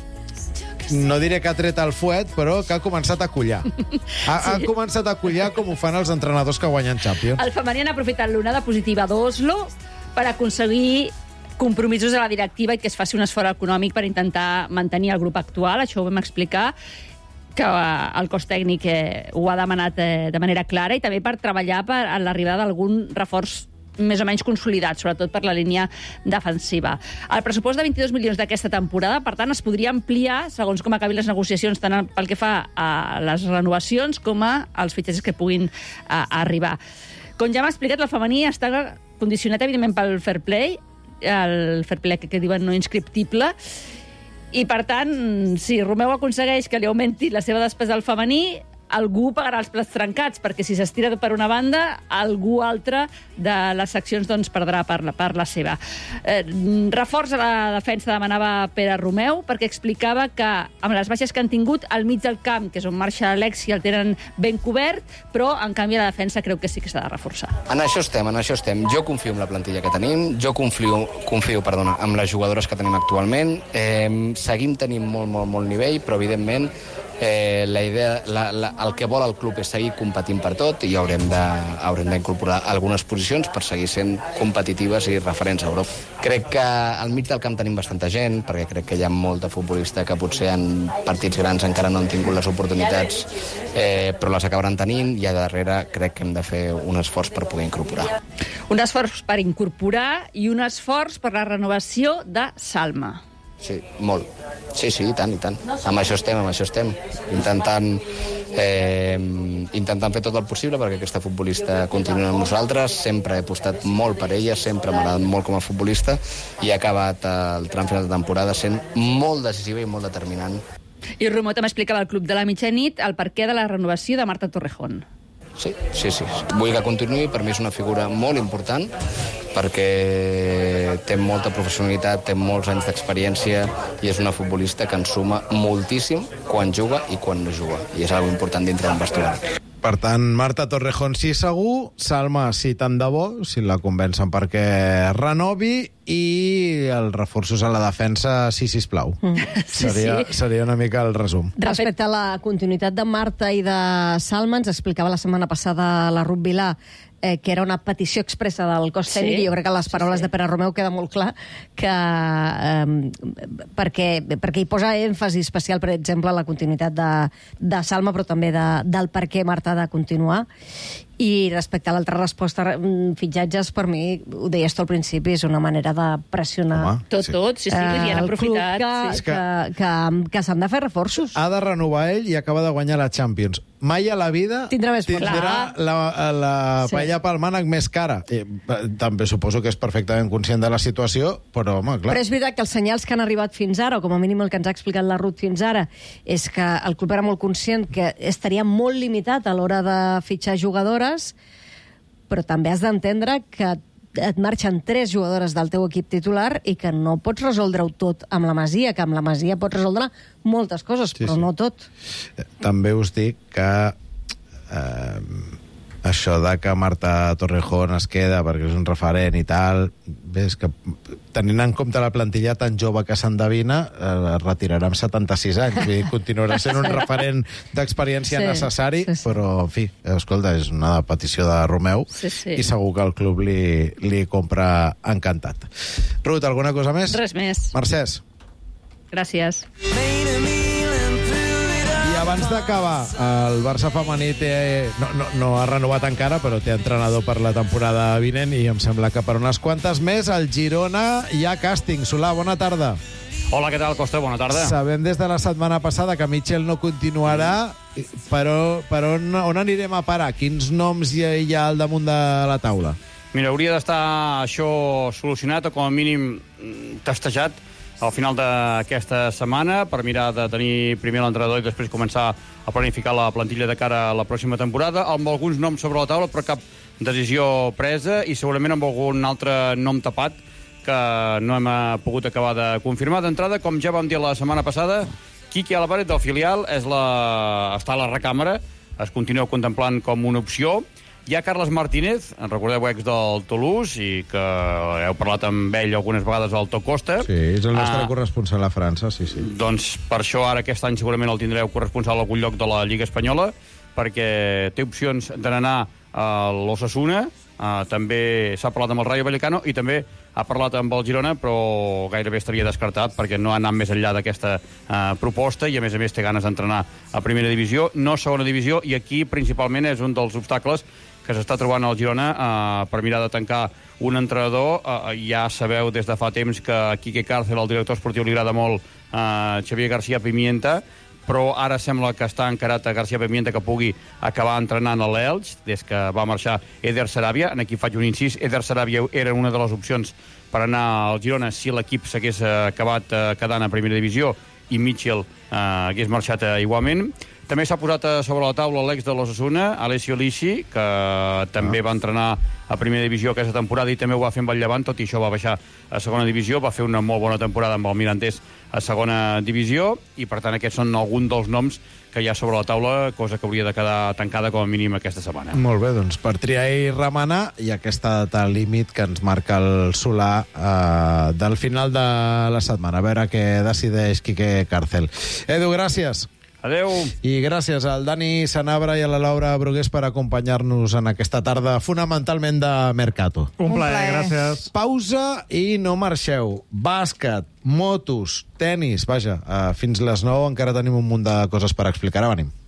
no diré que ha tret el fuet, però que ha començat a collar. Ha, sí. ha començat a collar com ho fan els entrenadors que guanyen Champions.
El femení han aprofitat l'onada positiva d'Oslo per aconseguir compromisos de la directiva i que es faci un esforç econòmic per intentar mantenir el grup actual. Això ho vam explicar, que el cos tècnic eh, ho ha demanat eh, de manera clara, i també per treballar per l'arribada d'algun reforç més o menys consolidat, sobretot per la línia defensiva. El pressupost de vint-i-dos milions d'aquesta temporada, per tant, es podria ampliar segons com acabin les negociacions, tant pel que fa a les renovacions com als fitxatges que puguin a, a arribar.
Com ja m'ha explicat, el femení està condicionat, evidentment, pel fair play, el fair play que, que diuen no inscriptible, i, per tant, si Romeu aconsegueix que li augmenti la seva despesa al femení, algú pagarà els plats trencats, perquè si s'estira per una banda, algú altre de les seccions doncs, perdrà per la, per la seva. Eh, reforç a la defensa demanava Pere Romeu, perquè explicava que amb les baixes que han tingut al mig del camp, que és on marxa Alexi, el tenen ben cobert, però en canvi la defensa creu que sí que s'ha de reforçar.
En això estem, en això estem. Jo confio en la plantilla que tenim, jo confio, confio perdona, en les jugadores que tenim actualment. Eh, seguim tenint molt, molt, molt nivell, però evidentment Eh, la idea, la, la, el que vol el club és seguir competint per tot i haurem de, haurem d'incorporar algunes posicions per seguir sent competitives i referents a Europa. Crec que al mig del camp tenim bastanta gent, perquè crec que hi ha molta futbolista que potser en partits grans encara no han tingut les oportunitats, eh, però les acabaran tenint, i a darrere crec que hem de fer un esforç per poder incorporar.
Un esforç per incorporar i un esforç per la renovació de Salma.
Sí, molt. Sí, sí, i tant, i tant. Amb això estem, amb això estem. Intentant, eh, intentant fer tot el possible perquè aquesta futbolista continuï amb nosaltres. Sempre he apostat molt per ella, sempre m'ha agradat molt com a futbolista i ha acabat el tram final de temporada sent molt decisiva i molt determinant.
I Romeu també explicava al Club de la Mitjanit el perquè de la renovació de Marta Torrejón.
Sí, sí, sí. Vull que continuï, per mi és una figura molt important, perquè té molta professionalitat, té molts anys d'experiència i és una futbolista que ens suma moltíssim quan juga i quan no juga. I és algo important dintre del vestuari.
Per tant, Marta Torrejón sí segur, Salma sí tant de bo, si la convencen perquè renovi, i els reforços a la defensa sí, sisplau. Mm.
Sí,
seria,
sí.
seria una mica el resum.
Respecte a la continuïtat de Marta i de Salma, ens explicava la setmana passada la Ruth Vilà eh, que era una petició expressa del cos tècnic, sí. I jo crec que les paraules sí, sí. de Pere Romeu queda molt clar que eh, perquè, perquè hi posa èmfasi especial, per exemple, la continuïtat de, de Salma, però també de, del per què Marta ha de continuar. I respecte a l'altra resposta, fitxatges, per mi, ho deies tu al principi, és una manera de pressionar.
Home, tot, sí. tot, sí, sí, que hi han aprofitat.
Que,
sí.
que, que, que, que s'han de fer reforços.
Ha de renovar ell i acaba de guanyar la Champions. Mai a la vida
tindrà, més
tindrà la, la sí. paella pel mànec més cara. I, també suposo que és perfectament conscient de la situació, però, home, clar.
Però és veritat que els senyals que han arribat fins ara, o com a mínim el que ens ha explicat la Ruth fins ara, és que el club era molt conscient que estaria molt limitat a l'hora de fitxar jugadores, però també has d'entendre que et marxen tres jugadores del teu equip titular i que no pots resoldre-ho tot amb la Masia, que amb la Masia pots resoldre moltes coses, sí, però sí. no tot.
També us dic que eh, això de que Marta Torrejón es queda perquè és un referent i tal, bé, és que tenint en compte la plantilla tan jove que s'endevina, eh, es retirarà amb setanta-sis anys, vull dir, continuarà sent un referent d'experiència sí, necessari, sí, sí. però, en fi, escolta, és una petició de Romeu
sí, sí. i
segur que el club li, li compra encantat. Ruth, alguna cosa més?
Res més.
Mercès.
Gràcies.
Abans d'acabar, el Barça femení té, no, no, no ha renovat encara, però té entrenador per la temporada vinent i em sembla que per unes quantes més el Girona hi ha càsting. Solà, bona tarda.
Hola, què tal, Costa? Bona tarda.
Sabem des de la setmana passada que Mitchell no continuarà, però per on, on anirem a parar? Quins noms hi ha, hi ha al damunt de la taula?
Mira, hauria d'estar això solucionat o com a mínim testejat al final d'aquesta setmana per mirar de tenir primer l'entrenador i després començar a planificar la plantilla de cara a la pròxima temporada, amb alguns noms sobre la taula però cap decisió presa i segurament amb algun altre nom tapat que no hem pogut acabar de confirmar. D'entrada, com ja vam dir la setmana passada, Quique Álvarez del filial és la... està a la recàmera, es continua contemplant com una opció. Hi ha Carles Martínez, en recordeu, ex del Toulouse, i que heu parlat amb ell algunes vegades al Top Costa.
Sí, és el nostre ah, corresponsal a França, sí, sí.
Doncs per això ara aquest any segurament el tindreu corresponsal a algun lloc de la Lliga Espanyola, perquè té opcions d'anar a l'Osasuna, ah, també s'ha parlat amb el Rayo Vallecano i també ha parlat amb el Girona, però gairebé estaria descartat perquè no ha anat més enllà d'aquesta ah, proposta i a més a més té ganes d'entrenar a primera divisió, no a segona divisió, i aquí principalment és un dels obstacles que s'està trobant al Girona eh, per mirar de tancar un entrenador. Eh, ja sabeu des de fa temps que a Quique Cárcel, el director esportiu, li agrada molt eh, Xavier García Pimienta, però ara sembla que està encarat a García Pimienta que pugui acabar entrenant a l'Elx, des que va marxar Eder Sarabia. En aquí faig un incís, Eder Sarabia era una de les opcions per anar al Girona si l'equip s'hagués acabat quedant a primera divisió i Mitchell eh, hagués marxat eh, igualment. També s'ha posat sobre la taula l'ex de l'Osasuna, Alessio Lisi, que també va entrenar a primera divisió aquesta temporada i també ho va fer amb el Llevant, tot i això va baixar a segona divisió, va fer una molt bona temporada amb el Mirandés a segona divisió, i per tant aquests són alguns dels noms que hi ha sobre la taula, cosa que hauria de quedar tancada com a mínim aquesta setmana.
Molt bé, doncs per triar i remenar, i aquesta data límit que ens marca el Solà eh, del final de la setmana. A veure què decideix Quique Cárcel. Edu, gràcies.
Adeu.
I gràcies al Dani Sanabra i a la Laura Brugués per acompanyar-nos en aquesta tarda fonamentalment de Mercato.
Un plaer, gràcies.
Pausa i no marxeu. Bàsquet, motos, tenis, vaja, uh, fins les nou encara tenim un munt de coses per explicar. Ara venim.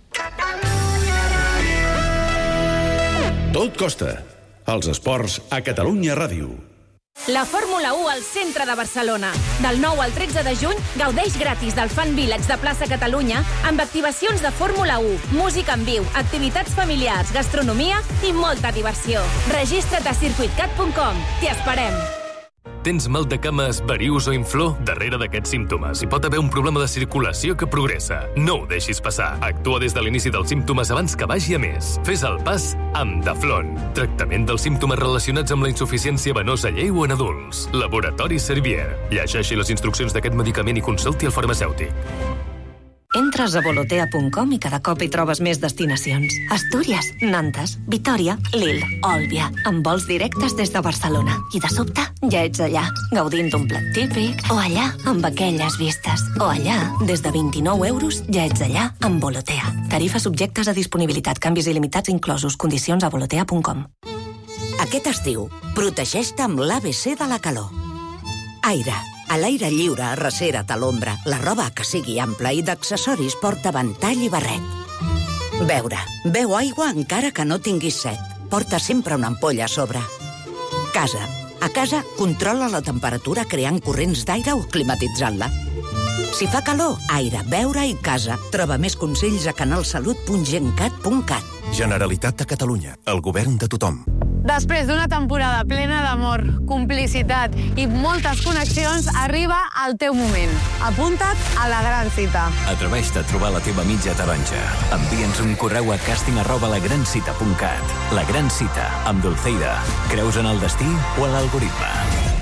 Tot costa. Els esports a Catalunya Ràdio.
La Fórmula u al centre de Barcelona. Del nou al tretze de juny, gaudeix gratis del Fan Village de Plaça Catalunya amb activacions de Fórmula u, música en viu, activitats familiars, gastronomia i molta diversió. Registra't a circuit cat punt com. T'hi esperem.
Tens mal de cames, varius o inflor? Darrere d'aquests símptomes hi pot haver un problema de circulació que progressa. No ho deixis passar. Actua des de l'inici dels símptomes abans que vagi a més. Fes el pas amb Daflon. Tractament dels símptomes relacionats amb la insuficiència venosa lleu en adults. Laboratori Servier. Llegeixi les instruccions d'aquest medicament i consulti el farmacèutic.
Entres a volotea punt com i cada cop hi trobes més destinacions. Astúries, Nantes, Vitòria, Lille, Òlbia, amb vols directes des de Barcelona. I de sobte ja ets allà, gaudint d'un plat típic, o allà, amb aquelles vistes, o allà, des de vint-i-nou euros, ja ets allà, amb Volotea. Tarifes subjectes a disponibilitat, canvis il·limitats inclosos, condicions a volotea punt com.
Aquest estiu, protegeix-te amb l'A B C de la calor. Aire. A l'aire lliure, arrecera't a l'ombra. La roba que sigui ampla i d'accessoris porta ventall i barret. Beure. Beu aigua encara que no tinguis set. Porta sempre una ampolla a sobre. Casa. A casa, controla la temperatura creant corrents d'aire o climatitzant-la. Si fa calor, aire, beure i casa. Troba més consells a canalsalut punt gencat punt cat.
Generalitat de Catalunya. El govern de tothom.
Després d'una temporada plena d'amor, complicitat i moltes connexions, arriba el teu moment. Apunta't a la gran cita.
Atreveix-te a trobar la teva mitja taronja. Envia'ns un correu a casting arroba lagrancita punt cat. La Gran Cita, amb Dulceida. Creus en el destí o en l'algoritme?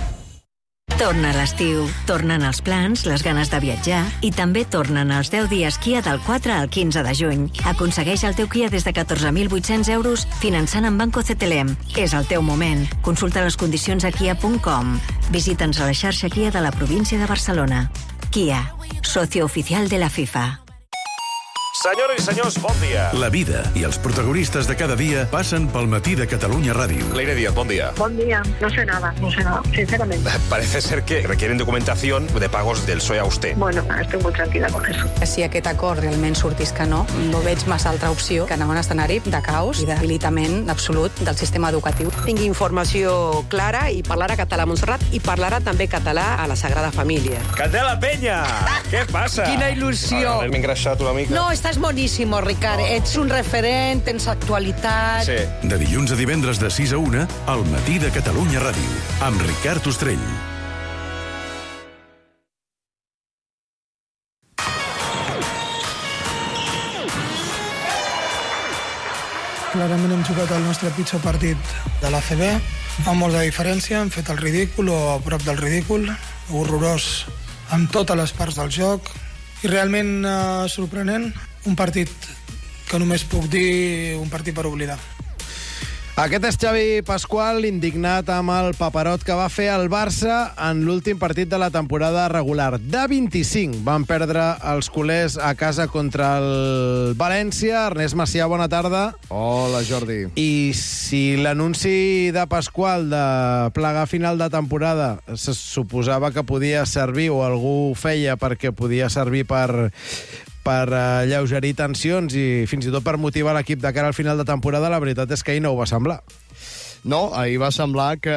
Torna l'estiu, tornen els plans, les ganes de viatjar i també tornen els deu dies Kia del quatre al quinze de juny. Aconsegueix el teu Kia des de catorze mil vuit-cents euros finançant amb Banco C T L M. És el teu moment. Consulta les condicions a kia punt com. Visita'ns a la xarxa Kia de la província de Barcelona. Kia, socio oficial de la FIFA.
Senyores i senyors, bon dia. La vida i els protagonistes de cada dia passen pel matí de Catalunya Ràdio.
Leire Díaz, bon día.
Buen día. No sé nada, no sé nada, sinceramente.
Parece ser que requieren documentación de pagos del P S O E a usted.
Bueno, estoy muy tranquila con eso.
Si aquest acord realment sortís que no, no veig massa altra opció que anar a un escenari de caos i debilitament absolut del sistema educatiu.
Tingui informació clara i parlarà català a Montserrat i parlarà també català a la Sagrada Família.
Candela Peña! Què passa?
Quina il·lusió!
M'he engreixat una mica.
No, estàs boníssimo, Ricard. Ets un referent, tens actualitat.
Sí.
De dilluns a divendres de sis a una, al matí de Catalunya Ràdio, amb Ricard Ostrell.
Clarament hem jugat el nostre pitjor partit de l'A C B, amb molta diferència, hem fet el ridícul o a prop del ridícul, horrorós amb totes les parts del joc, i realment eh, sorprenent, un partit que només puc dir un partit per oblidar.
Aquest és Xavi Pasqual, indignat amb el paperot que va fer el Barça en l'últim partit de la temporada regular. De vint-i-cinc van perdre els culers a casa contra el València. Ernest Macià, bona tarda.
Hola, Jordi.
I si l'anunci de Pasqual de plegar final de temporada se suposava que podia servir, o algú feia perquè podia servir per... per alleugerir tensions i fins i tot per motivar l'equip de cara al final de temporada, la veritat és que ahir no ho va semblar.
No, ahir va semblar que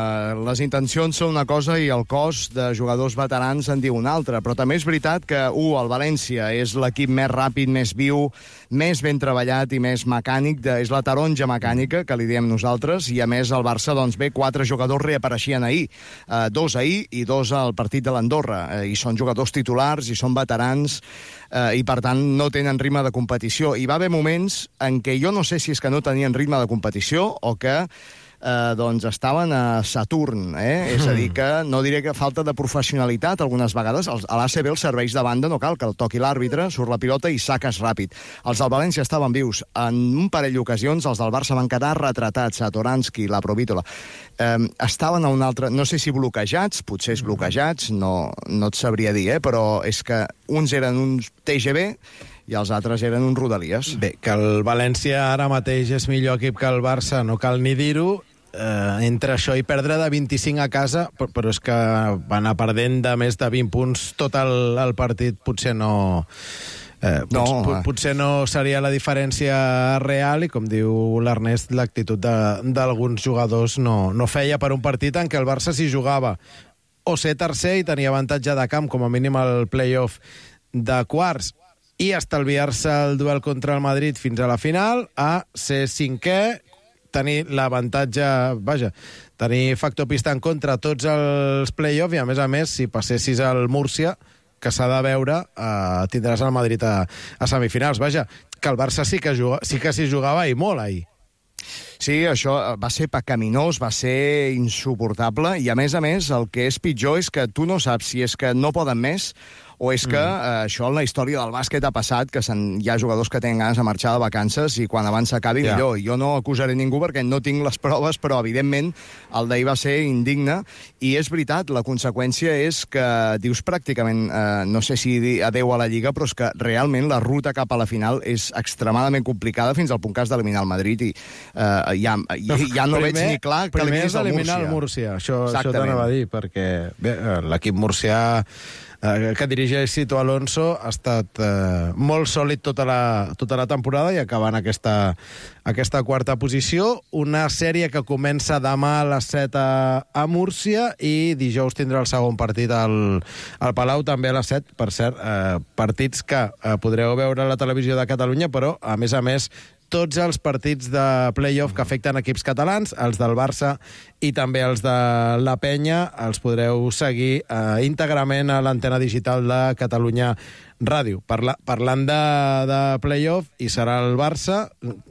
les intencions són una cosa i el cos de jugadors veterans en diu una altra, però també és veritat que, u, el València és l'equip més ràpid, més viu, més ben treballat i més mecànic, de, és la taronja mecànica, que li diem nosaltres, i a més el Barça, doncs bé, quatre jugadors reapareixien ahir, eh, dos ahir i dos al partit de l'Andorra, eh, i són jugadors titulars i són veterans, eh, i per tant no tenen ritme de competició. Hi va haver moments en què jo no sé si és que no tenien ritme de competició o que Eh, doncs estaven a Saturn, eh? És a dir, que no diré que falta de professionalitat algunes vegades. Els, a l'A C B els serveis de banda no cal que el toqui l'àrbitre, surt la pilota i saques ràpid. Els del València estaven vius. En un parell d'ocasions els del Barça van quedar retratats, Satoranski, la Provítola. Eh, estaven a un altre... No sé si bloquejats, potser és bloquejats, no, no et sabria dir, eh? Però és que uns eren uns T G V i els altres eren uns Rodalies.
Bé, que el València ara mateix és millor equip que el Barça, no cal ni dir-ho. Eh, entre això i perdre de vint-i-cinc a casa, però, però és que va anar perdent de més de vint punts tot el, el partit, potser no... Eh, pot, no, pot, potser no seria la diferència real i, com diu l'Ernest, l'actitud d'alguns jugadors no, no feia per un partit en què el Barça s'hi jugava o ser tercer i tenia avantatge de camp, com a mínim al play-off de quarts, i estalviar-se el duel contra el Madrid fins a la final, a ser cinquè, tenir l'avantatge, vaja, tenir factor pista en contra tots els play-off i, a més a més, si passessis al Múrcia, que s'ha de veure, eh, tindràs el Madrid a, a semifinals. Vaja, que el Barça sí que juga, sí que s'hi jugava i molt ahir.
Sí, això va ser pecaminós, va ser insuportable, i a més a més el que és pitjor és que tu no saps si és que no poden més o és que mm. eh, això en la història del bàsquet ha passat, que hi ha jugadors que tenen ganes de marxar de vacances i quan abans s'acabi yeah. millor. Jo no acusaré ningú perquè no tinc les proves, però evidentment el d'ahir va ser indigne, i és veritat, la conseqüència és que dius pràcticament, eh, no sé si dir adeu a la Lliga, però és que realment la ruta cap a la final és extremadament complicada fins al punt que has d'eliminar el Madrid, i eh, ja, ja, ja no primer, veig ni clar que eliminis el Múrcia.
Primer és eliminar el Múrcia, això, això t'anava a dir, perquè bé, l'equip murcià eh, que dirigeix Sito Alonso ha estat eh, molt sòlid tota la, tota la temporada i acabant aquesta, aquesta quarta posició. Una sèrie que comença demà a les set a, a Múrcia i dijous tindrà el segon partit al, al Palau, també a les set. Per cert, eh, partits que eh, podreu veure a la televisió de Catalunya, però, a més a més, tots els partits de play-off que afecten equips catalans, els del Barça i també els de la Penya, els podreu seguir eh, íntegrament a l'antena digital de Catalunya Ràdio. Parla, parlant de, de play-off, i serà el Barça,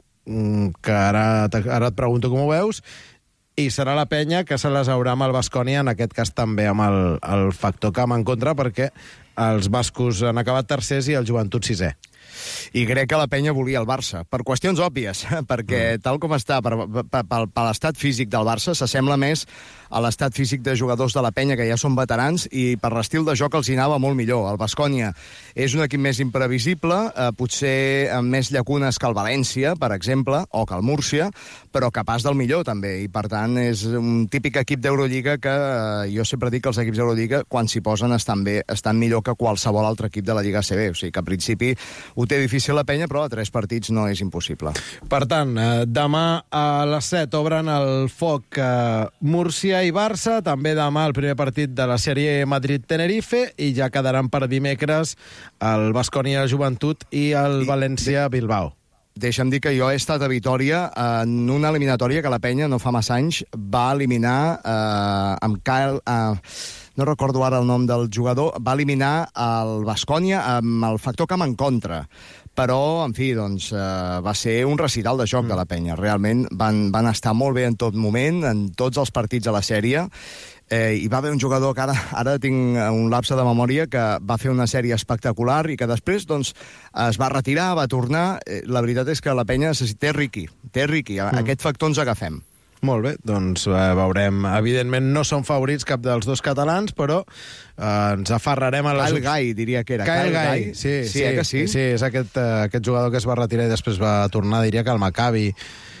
que ara, ara et pregunto com ho veus, i serà la Penya que se les haurà amb el Baskonia, en aquest cas també amb el, el factor camp en contra, perquè els bascos han acabat tercers i el Joventut sisè.
I crec que la Penya volia el Barça, per qüestions òbvies, perquè mm. tal com està, per, per, per, per l'estat físic del Barça, s'assembla més a l'estat físic de jugadors de la Penya, que ja són veterans, i per l'estil de joc els hi anava molt millor. El Baskonia és un equip més imprevisible, eh, potser amb més llacunes que el València, per exemple, o que el Múrcia, però capaç del millor, també, i per tant és un típic equip d'Eurolliga que eh, jo sempre dic que els equips d'Eurolliga, quan s'hi posen, estan bé, estan millor que qualsevol altre equip de la Lliga A C B. O sigui que, al principi, ho té difícil la Penya, però a tres partits no és impossible.
Per tant, eh, demà a les set obren el foc eh, Múrcia i Barça, també demà el primer partit de la sèrie Madrid-Tenerife, i ja quedaran per dimecres el Baskonia-Joventut i el València-Bilbao.
Deixa'm dir que jo he estat a Vitòria en una eliminatòria que la Penya no fa massa anys va eliminar eh, amb Kyle... Eh, no recordo ara el nom del jugador, va eliminar el Baskonia amb el factor camp en contra. Però, en fi, doncs, eh, va ser un recital de joc mm. de la Penya. Realment van, van estar molt bé en tot moment, en tots els partits de la sèrie. Eh, hi va haver un jugador que ara, ara tinc un lapse de memòria, que va fer una sèrie espectacular i que després doncs, es va retirar, va tornar. Eh, la veritat és que la Penya necessita... Té Riqui, té Riqui. Mm. Aquest factor ens agafem.
Molt bé, doncs eh, veurem. Evidentment no són favorits cap dels dos catalans, però eh, ens aferrarem a les...
Kyle Guy, diria que era.
Kyle, Kyle Guy, Guy. Sí, sí, sí, eh, que sí? Sí, és aquest, eh, aquest jugador que es va retirar i després va tornar, diria que el Maccabi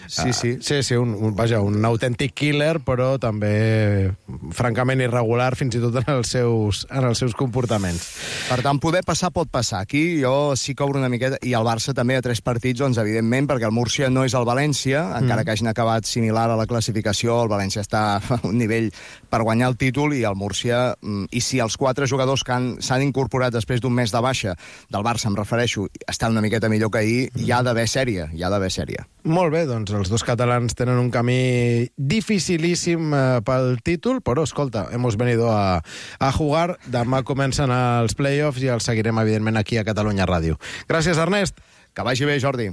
Sí, sí.
Uh, sí, sí, un, un, vaja, un autèntic killer, però també francament irregular, fins i tot en els seus, en els seus comportaments.
Per tant, poder passar pot passar. Aquí jo sí que obro una miqueta, i el Barça també a tres partits, doncs, evidentment, perquè el Múrcia no és el València, encara mm. que hagin acabat similar a la classificació, el València està a un nivell per guanyar el títol, i el Múrcia, i si els quatre jugadors que s'han incorporat després d'un mes de baixa del Barça, em refereixo, estan una miqueta millor que ahir, mm. hi ha d'haver sèrie, hi ha d'haver sèrie.
Molt bé, doncs els dos catalans tenen un camí dificilíssim eh, pel títol, però, escolta, hemos venido a, a jugar. Demà comencen els play-offs i els seguirem, evidentment, aquí a Catalunya Ràdio. Gràcies, Ernest.
Que vagi bé, Jordi.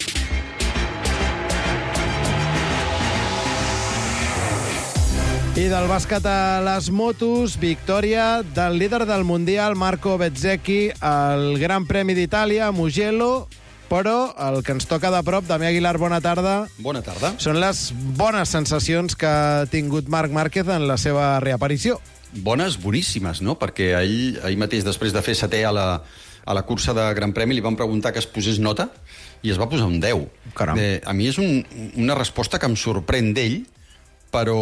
I del bàsquet a les motos, victòria del líder del Mundial, Marco Bezzecchi, al Gran Premi d'Itàlia, a Mugello, però el que ens toca de prop, Damià Aguilar, bona tarda.
Bona tarda.
Són les bones sensacions que ha tingut Marc Márquez en la seva reaparició.
Bones, boníssimes, no? Perquè ahir, ahir mateix, després de fer setè a la, a la cursa de Gran Premi, li van preguntar que es posés nota i es va posar un deu.
Caram.
Eh, a mi és un, una resposta que em sorprèn d'ell, però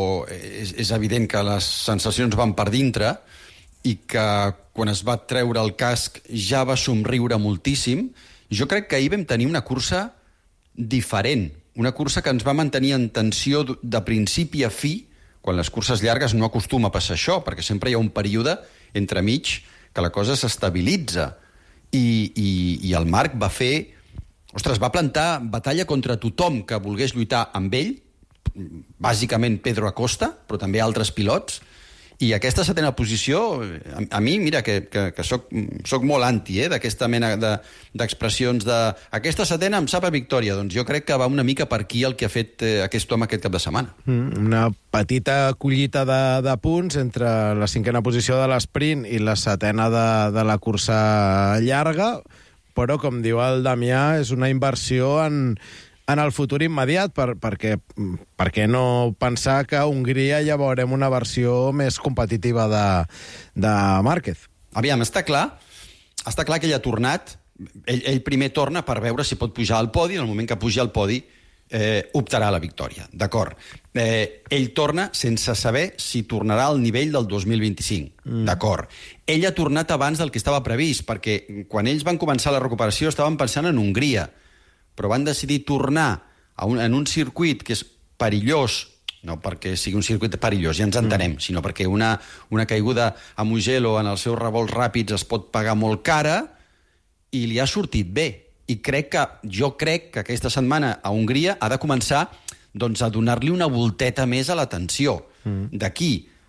és, és evident que les sensacions van per dintre i que quan es va treure el casc ja va somriure moltíssim. Jo crec que ahir vam tenir una cursa diferent, una cursa que ens va mantenir en tensió de principi a fi, quan les curses llargues no acostuma a passar això, perquè sempre hi ha un període entremig que la cosa s'estabilitza. I, i, i el Marc va fer... Ostres, va plantar batalla contra tothom que volgués lluitar amb ell, bàsicament Pedro Acosta, però també altres pilots, i aquesta setena posició, a, a mi, mira, que, que, que soc, soc molt anti, eh, d'aquesta mena d'expressions de, de... Aquesta setena em sap a victòria. Doncs jo crec que va una mica per aquí el que ha fet eh, aquest home aquest cap de setmana.
Mm, una petita collita de, de punts entre la cinquena posició de l'esprint i la setena de, de la cursa llarga, però, com diu el Damià, és una inversió en... en el futur immediat, per, perquè, perquè no pensar que a Hongria ja veurem una versió més competitiva de, de Márquez.
Aviam, està clar, està clar que ell ha tornat, ell, ell primer torna per veure si pot pujar al podi, en el moment que pugi al podi eh, optarà a la victòria, d'acord. Eh, ell torna sense saber si tornarà al nivell del dos mil vint-i-cinc, mm. d'acord. Ell ha tornat abans del que estava previst, perquè quan ells van començar la recuperació estaven pensant en Hongria, però van decidir tornar a un, en un circuit que és perillós, no perquè sigui un circuit perillós, ja ens entenem, mm. sinó perquè una, una caiguda a Mugello en els seus revolts ràpids es pot pagar molt cara, i li ha sortit bé. I crec que, jo crec que aquesta setmana a Hongria ha de començar doncs, a donar-li una volteta més a l'atenció. Mm. D'aquí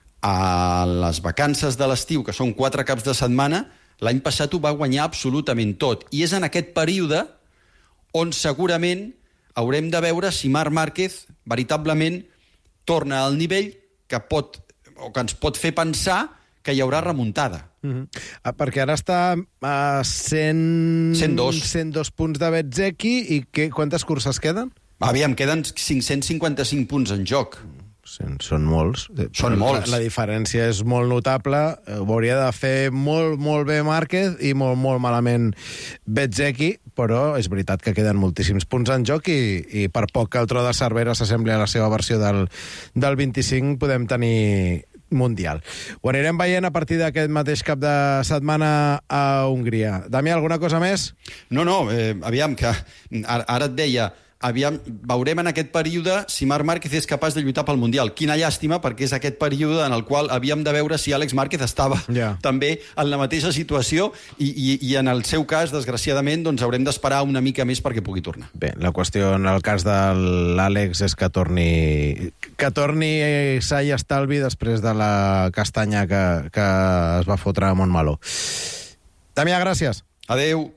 a les vacances de l'estiu, que són quatre caps de setmana, l'any passat ho va guanyar absolutament tot. I és en aquest període on segurament haurem de veure si Marc Márquez veritablement torna al nivell que pot, o que ens pot fer pensar que hi haurà remuntada.
Mm-hmm. Ah, perquè ara està a cent...
cent dos.
cent dos punts de Bezzecchi, i que, quantes curses queden?
Aviam, queden cinc-cents cinquanta-cinc punts en joc.
Són, són molts.
Són molts.
La, la diferència és molt notable. Ho hauria de fer molt, molt bé Márquez i molt, molt malament Bezzecchi, però és veritat que queden moltíssims punts en joc i, i per poc que el tro de Cervera s'assembli a la seva versió del, del vint-i-cinc podem tenir Mundial. Ho anirem veient a partir d'aquest mateix cap de setmana a Hongria. Damià, alguna cosa més?
No, no, eh, aviam, que ara, ara et deia... Aviam, veurem en aquest període si Marc Márquez és capaç de lluitar pel Mundial. Quina llàstima, perquè és aquest període en el qual havíem de veure si Àlex Márquez estava yeah. també en la mateixa situació i, i, i en el seu cas, desgraciadament, doncs haurem d'esperar una mica més perquè pugui tornar.
Bé, la qüestió en el cas de l'Àlex és que torni que torni sa i estalvi després de la castanya que, que es va fotre a Montmeló. Damià, gràcies.
Adéu.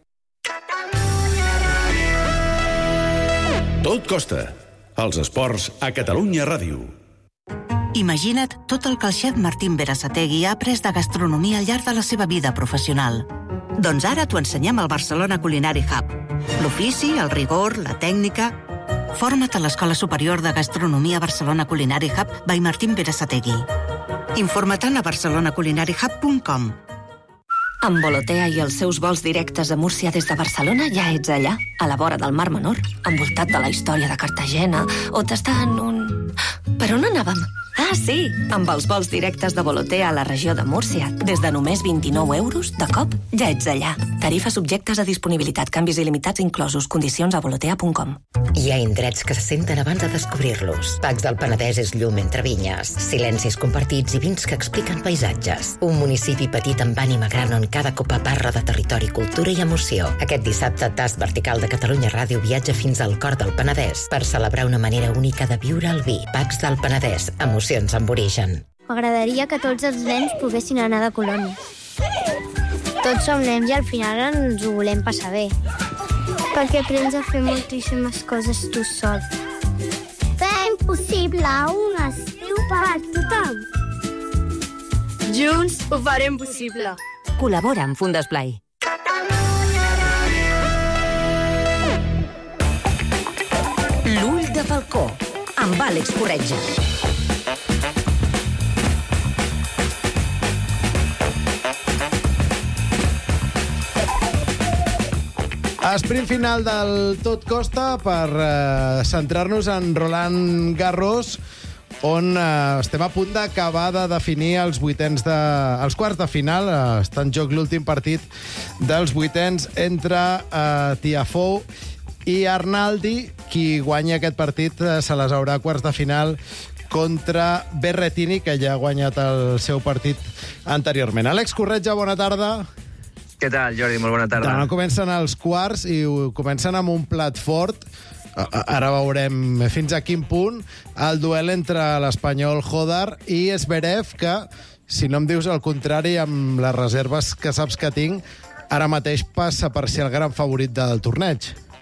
Tot costa. Els esports a Catalunya Ràdio.
Imagina't tot el que el xef Martín Berasategui ha après de gastronomia al llarg de la seva vida professional. Doncs ara t'ho ensenyem al Barcelona Culinary Hub. L'ofici, el rigor, la tècnica... Forma't a l'Escola Superior de Gastronomia Barcelona Culinary Hub by Martín Berasategui. Informa-te'n a barcelona culinary hub punt com.
Amb Volotea i els seus vols directes a Múrcia des de Barcelona ja ets allà, a la vora del Mar Menor, envoltat de la història de Cartagena, o t'està en un... Per on anàvem? Ah, sí, amb els vols directes de Volotea a la regió de Múrcia. Des de només vint-i-nou euros, de cop, ja ets allà. Tarifes subjectes a disponibilitat, canvis il·limitats inclosos, condicions a volotea punt com.
Hi ha indrets que se senten abans de descobrir-los. Pacs del Penedès és llum entre vinyes, silencis compartits i vins que expliquen paisatges. Un municipi petit amb ànima gran on cada copa parla de territori, cultura i emoció. Aquest dissabte, Tast Vertical de Catalunya Ràdio viatja fins al cor del Penedès per celebrar una manera única de viure el vi. Pacs del Penedès, emocions amb origen.
M'agradaria que tots els nens poguessin anar de colònies. Tots som nens i al final ens ho volem passar bé. Perquè aprens a fer moltíssimes coses tu sol. Fem possible un estiu per tothom.
Junts ho farem possible.
Col·labora amb Fundesplai. L'ull de falcó, amb Àlex Corretja.
Sprint final del Tot Costa per eh, centrar-nos en Roland Garros, on eh, estem a punt d'acabar de definir els vuitens de... els quarts de final. Eh, està en joc l'últim partit dels vuitens entre eh, Tiafoe i Arnaldi. Qui guanya aquest partit eh, se les haurà quarts de final contra Berrettini, que ja ha guanyat el seu partit anteriorment. Àlex Corretja, bona tarda.
Què tal, Jordi? Molt bona tarda.
Demà comencen els quarts i comencen amb un plat fort. Ara veurem fins a quin punt el duel entre l'espanyol Hodar i Zverev, que, si no em dius el contrari, amb les reserves que saps que tinc, ara mateix passa per ser el gran favorit del torneig.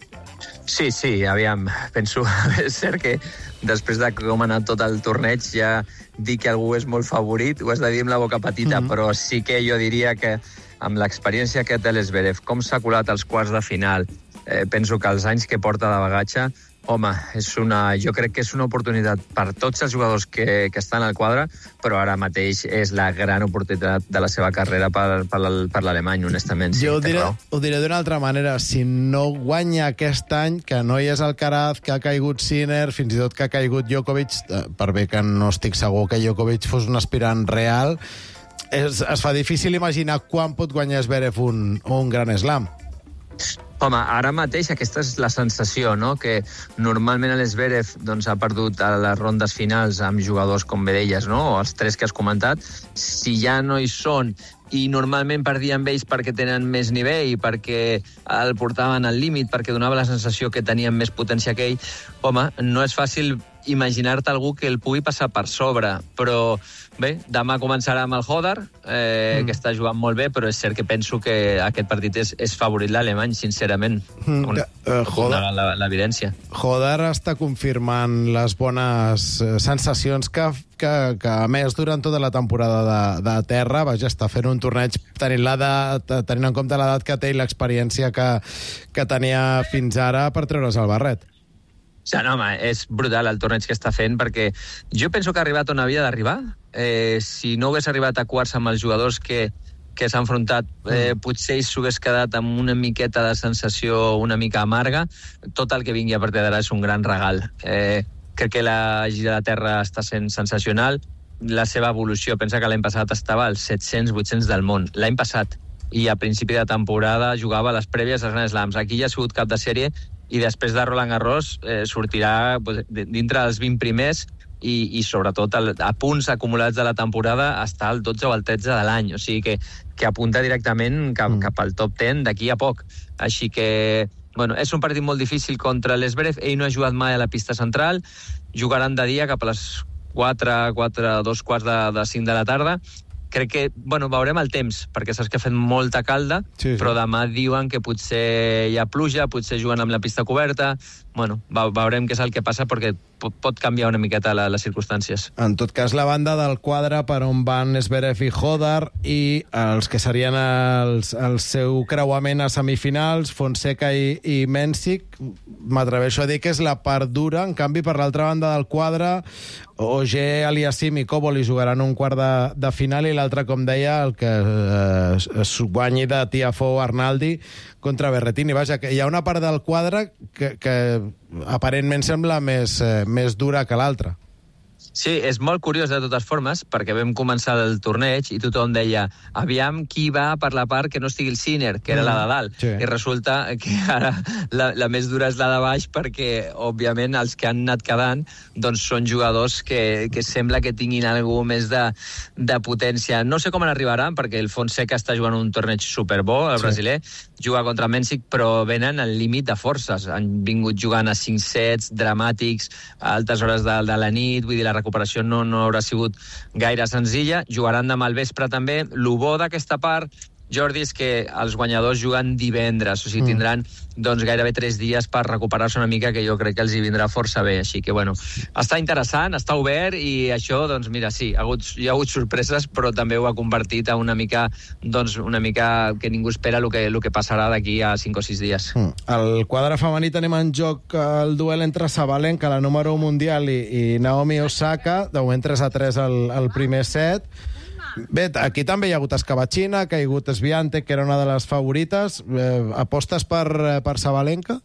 Sí, sí, aviam, penso, és cert que després de com ha anat tot el torneig ja dir que algú és molt favorit, ho has de dir amb la boca petita, mm-hmm. però sí que jo diria que amb l'experiència que té l'Zverev, com s'ha colat als quarts de final, eh, penso que els anys que porta de bagatge, home, és una, jo crec que és una oportunitat per tots els jugadors que, que estan al quadre, però ara mateix és la gran oportunitat de la seva carrera per, per, per l'alemany, honestament. Sí,
jo ho diré, ho diré d'una altra manera. Si no guanya aquest any, que no hi és Alcaraz, que ha caigut Sinner, fins i tot que ha caigut Djokovic, per bé que no estic segur que Djokovic fos un aspirant real, Es, es fa difícil imaginar quan pot guanyar Zverev un, un gran slam.
Home, ara mateix aquesta és la sensació, no? Que normalment l'Zverev doncs, ha perdut a les rondes finals amb jugadors com Vedelles, no? O els tres que has comentat. Si ja no hi són i normalment perdia amb ells perquè tenen més nivell, perquè el portaven al límit, perquè donava la sensació que tenien més potència que ell, home, no és fàcil imaginar-te algú que el pugui passar per sobre, però bé, demà començarà amb el Hodar, eh, mm. que està jugant molt bé, però és cert que penso que aquest partit és, és favorit l'alemany, sincerament. Mm. Una, uh, Hodar, una, l'evidència.
Hodar està confirmant les bones sensacions que, que, que a més, durant tota la temporada de, de terra, vaja, està fent un torneig tenint, tenint en compte l'edat que té i l'experiència que, que tenia fins ara per treure's el barret.
Sí, no, home, és brutal el torneig que està fent, perquè jo penso que ha arribat on havia d'arribar. Eh, si no hagués arribat a quarts amb els jugadors que, que s'ha enfrontat, eh, potser ell s'hagués quedat amb una miqueta de sensació una mica amarga. Tot el que vingui a partir d'ara és un gran regal. Eh, crec que la gira de terra està sent sensacional. La seva evolució, pensa que l'any passat estava als set-cents vuit-cents del món. L'any passat. I a principi de temporada jugava a les prèvies als Grand Slams. Aquí ja ha sigut cap de sèrie i després de Roland Garros eh, sortirà pues, dintre dels vint primers i, i sobretot el, a punts acumulats de la temporada està al dotze o al tretze de l'any, o sigui que, que apunta directament cap, mm. cap al top deu d'aquí a poc. Així que, bueno, és un partit molt difícil contra l'Zverev, ell no ha jugat mai a la pista central, jugaran de dia cap a les quatre, quatre, dos quarts de, de cinc de la tarda. Crec que, bueno, veurem el temps, perquè saps que ha fet molta calda, sí, sí. Però demà diuen que potser hi ha pluja, potser juguen amb la pista coberta. Bueno, veurem què és el que passa, perquè pot, pot canviar una miqueta la, les circumstàncies.
En tot cas, la banda del quadre per on van Zverev i Hodar i els que serien els, el seu creuament a semifinals, Fonseca i, i Mensik, m'atreveixo a dir que és la part dura. En canvi, per l'altra banda del quadre, Ogier, Aliassime i Kobol hi jugaran un quart de, de final i l'altre, com deia, el que eh, es guanyi de Tiafoe Arnaldi contra Berrettini. Vaja, que hi ha una part del quadre que, que aparentment sembla més, eh, més dura que l'altra.
Sí, és molt curiós de totes formes, perquè vam començar el torneig i tothom deia aviam qui va per la part que no estigui el Sinner, que era mm, la de dalt. Sí. I resulta que ara la, la més dura és la de baix perquè, òbviament, els que han anat quedant doncs són jugadors que, que sembla que tinguin alguna més de, de potència. No sé com en arribaran, perquè el Fonseca està jugant un torneig superbo, el sí. brasiler, juga contra Mensik, però venen al límit de forces. Han vingut jugant a cinc sets dramàtics, a altes hores de, de la nit, vull dir, la recuperació no, no haurà sigut gaire senzilla. Jugaran demà al vespre també. Lo bo d'aquesta part, Jordi, és que els guanyadors juguen divendres, o sigui, mm. tindran doncs, gairebé tres dies per recuperar-se una mica, que jo crec que els hi vindrà força bé. Així que, bueno, està interessant, està obert, i això, doncs, mira, sí, ha hagut, hi ha hagut sorpreses, però també ho ha convertit a una mica, doncs, una mica que ningú espera el que, el que passarà d'aquí a cinc o sis dies.
Mm. Al quadre femení tenim en joc el duel entre Sabalenka, la número un mundial, i, i Naomi Osaka, de moment tres a tres al, al primer set. Bé, aquí també hi ha hagut escabatxina, ha caigut Swiatek, que era una de les favorites. Eh, apostes per, per Sabalenka?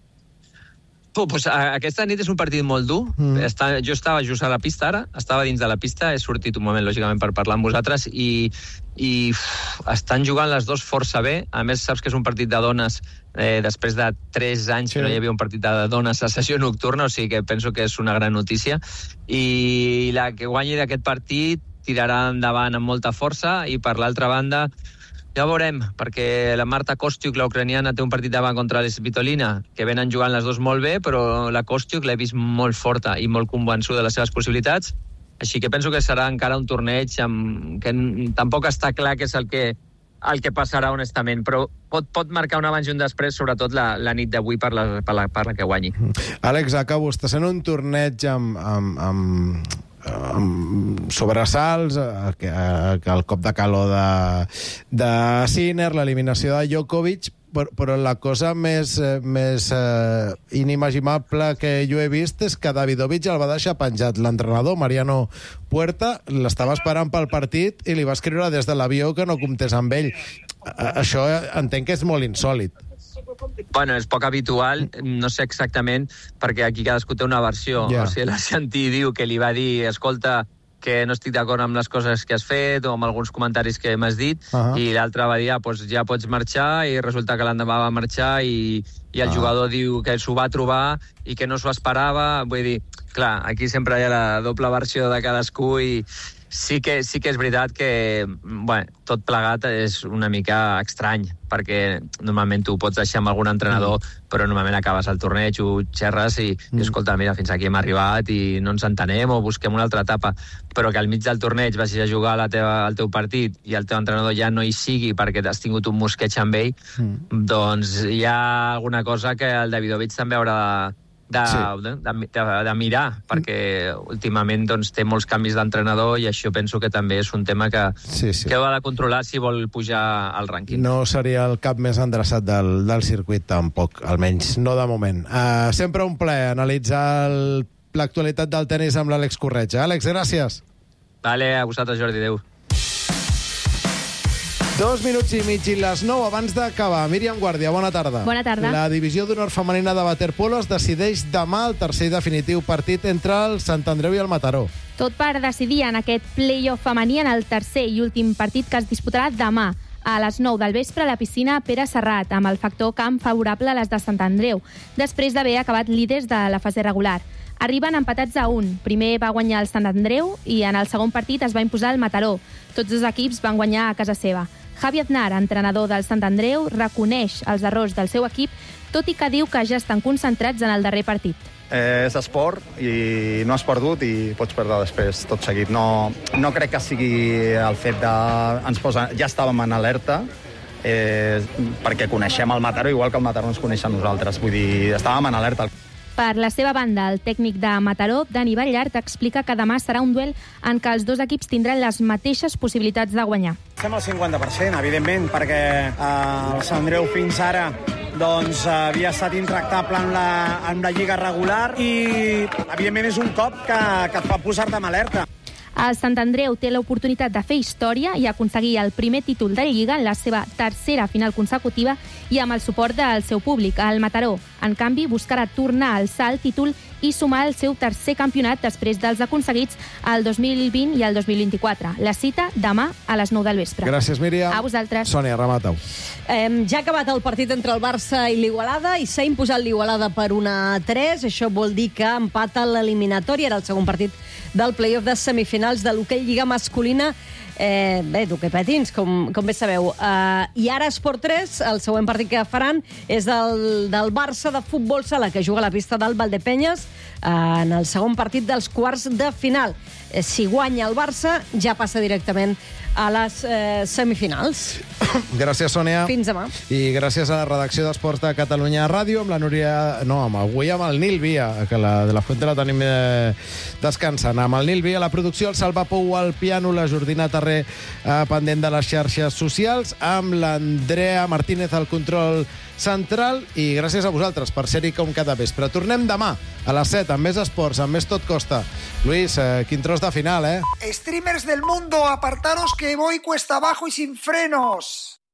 Oh, pues, aquesta nit és un partit molt dur. Mm. Està, jo estava just a la pista ara, estava dins de la pista, he sortit un moment, lògicament, per parlar amb vosaltres, i, i uf, estan jugant les dos força bé. A més, saps que és un partit de dones eh, després de tres anys sí. que no hi havia un partit de dones a sessió nocturna, o sigui que penso que és una gran notícia. I la que guanyi d'aquest partit tirarà endavant amb molta força, i per l'altra banda ja veurem, perquè la Marta Kostyuk, la ucraniana, té un partit davant contra l'Svitolina, que venen jugant les dos molt bé, però la Kostyuk l'he vist molt forta i molt convençuda de les seves possibilitats, així que penso que serà encara un torneig amb... que tampoc està clar què és el que, el que passarà, honestament, però pot, pot marcar un abans i un després, sobretot la, la nit d'avui per la, per, la, per la que guanyi.
Àlex, acabo. Està sent un torneig amb... amb, amb... amb sobresalts, que, que el cop de calor de, de Sinner, l'eliminació de Djokovic, però, però la cosa més, més eh, inimaginable que jo he vist és que Davidovich el va deixar penjat. L'entrenador, Mariano Puerta, l'estava esperant pel partit i li va escriure des de l'avió que no comptés amb ell. Això entenc que és molt insòlit.
Bueno, és poc habitual, no sé exactament, perquè aquí cadascú té una versió. Yeah. O sigui, l'Argentí diu que li va dir, escolta, que no estic d'acord amb les coses que has fet o amb alguns comentaris que m'has dit, uh-huh. i l'altre va dir, ah, doncs ja pots marxar, i resulta que l'endemà va marxar i, i el uh-huh. jugador diu que s'ho va trobar i que no s'ho esperava. Vull dir, clar, aquí sempre hi ha la doble versió de cadascú, i sí que, sí que és veritat que bueno, tot plegat és una mica estrany, perquè normalment tu pots deixar amb algun entrenador, mm. però normalment acabes el torneig, ho xerres i, mm. i escolta, mira, fins aquí hem arribat i no ens entenem o busquem una altra etapa, però que al mig del torneig vagis a jugar la teva, el teu partit i el teu entrenador ja no hi sigui perquè t'has tingut un mosqueig amb ell, mm. doncs hi ha alguna cosa que el Davidovich també haurà de De, sí. de, de, de mirar, perquè últimament doncs, té molts canvis d'entrenador i això penso que també és un tema que, sí, sí. que ha de controlar si vol pujar al rànquing.
No seria el cap més endreçat del, del circuit tampoc, almenys no de moment. Uh, sempre un plaer analitzar l'actualitat del tenis amb l'Àlex Corretja. Àlex, gràcies.
Vale, a vosaltres, Jordi, adéu.
Dos minuts i mig i les nou abans d'acabar. Míriam Guàrdia, bona tarda.
Bona tarda.
La divisió d'honor femenina de waterpolo es decideix demà el tercer i definitiu partit entre el Sant Andreu i el Mataró.
Tot per decidir en aquest play-off femení en el tercer i últim partit que es disputarà demà a les nou del vespre a la piscina Pere Serrat, amb el factor camp favorable a les de Sant Andreu, després d'haver acabat líders de la fase regular. Arriben empatats a un. Primer va guanyar el Sant Andreu i en el segon partit es va imposar el Mataró. Tots dos equips van guanyar a casa seva. Javi Aznar, entrenador del Sant Andreu, reconeix els errors del seu equip, tot i que diu que ja estan concentrats en el darrer partit.
Eh, és esport i no has perdut i pots perdre després tot seguit. No, no crec que sigui el fet de... Ens posa... Ja estàvem en alerta, eh, perquè coneixem el Mataró igual que el Mataró ens coneix a nosaltres. Vull dir, estàvem en alerta.
Per la seva banda, el tècnic de Mataró, Dani Ballart, explica que demà serà un duel en què els dos equips tindran les mateixes possibilitats de guanyar.
Estem al cinquanta per cent, evidentment, perquè eh, el Sant Andreu fins ara doncs, havia estat intractable en la, en la lliga regular i, evidentment, és un cop que, que et fa posar-te en alerta.
El Sant Andreu té l'oportunitat de fer història i aconseguir el primer títol de Lliga en la seva tercera final consecutiva i amb el suport del seu públic. El Mataró, en canvi, buscarà tornar a alçar el títol i sumar el seu tercer campionat després dels aconseguits el dos mil vint i el dos mil vint-i-quatre. La cita demà a les nou del vespre.
Gràcies, Míriam.
A vosaltres.
Sònia, remata-ho.
Eh, ja ha acabat el partit entre el Barça i l'Igualada i s'ha imposat l'Igualada per una a tres. Això vol dir que empata l'eliminatòria. Era el segon partit del play-off de semifinals de l'hoquei Lliga masculina. Eh, bé, d'hoquei patins, com, com bé sabeu. Eh, I ara Esport tres, el següent partit que faran és del, del Barça de futbol sala, que juga a la pista del Valdepenyes eh, en el segon partit dels quarts de final. Eh, si guanya el Barça, ja passa directament a les eh, semifinals.
Gràcies, Sònia.
Fins demà.
I gràcies a la redacció d'Esports de Catalunya Ràdio, amb la Núria... No, amb avui amb el Nil Via, que la, de la Fuente la tenim eh, descansant. Amb el Nil Via, la producció, el Salva Pou al piano, la Jordina Tarré eh, pendent de les xarxes socials, amb l'Andrea Martínez al control central, i gràcies a vosaltres per ser-hi com cada vespre. Tornem demà a les set amb més esports, amb més Tot Costa. Luis, eh, quin tros de final, eh?
Streamers del mundo, apartaros que voy cuesta abajo y sin frenos.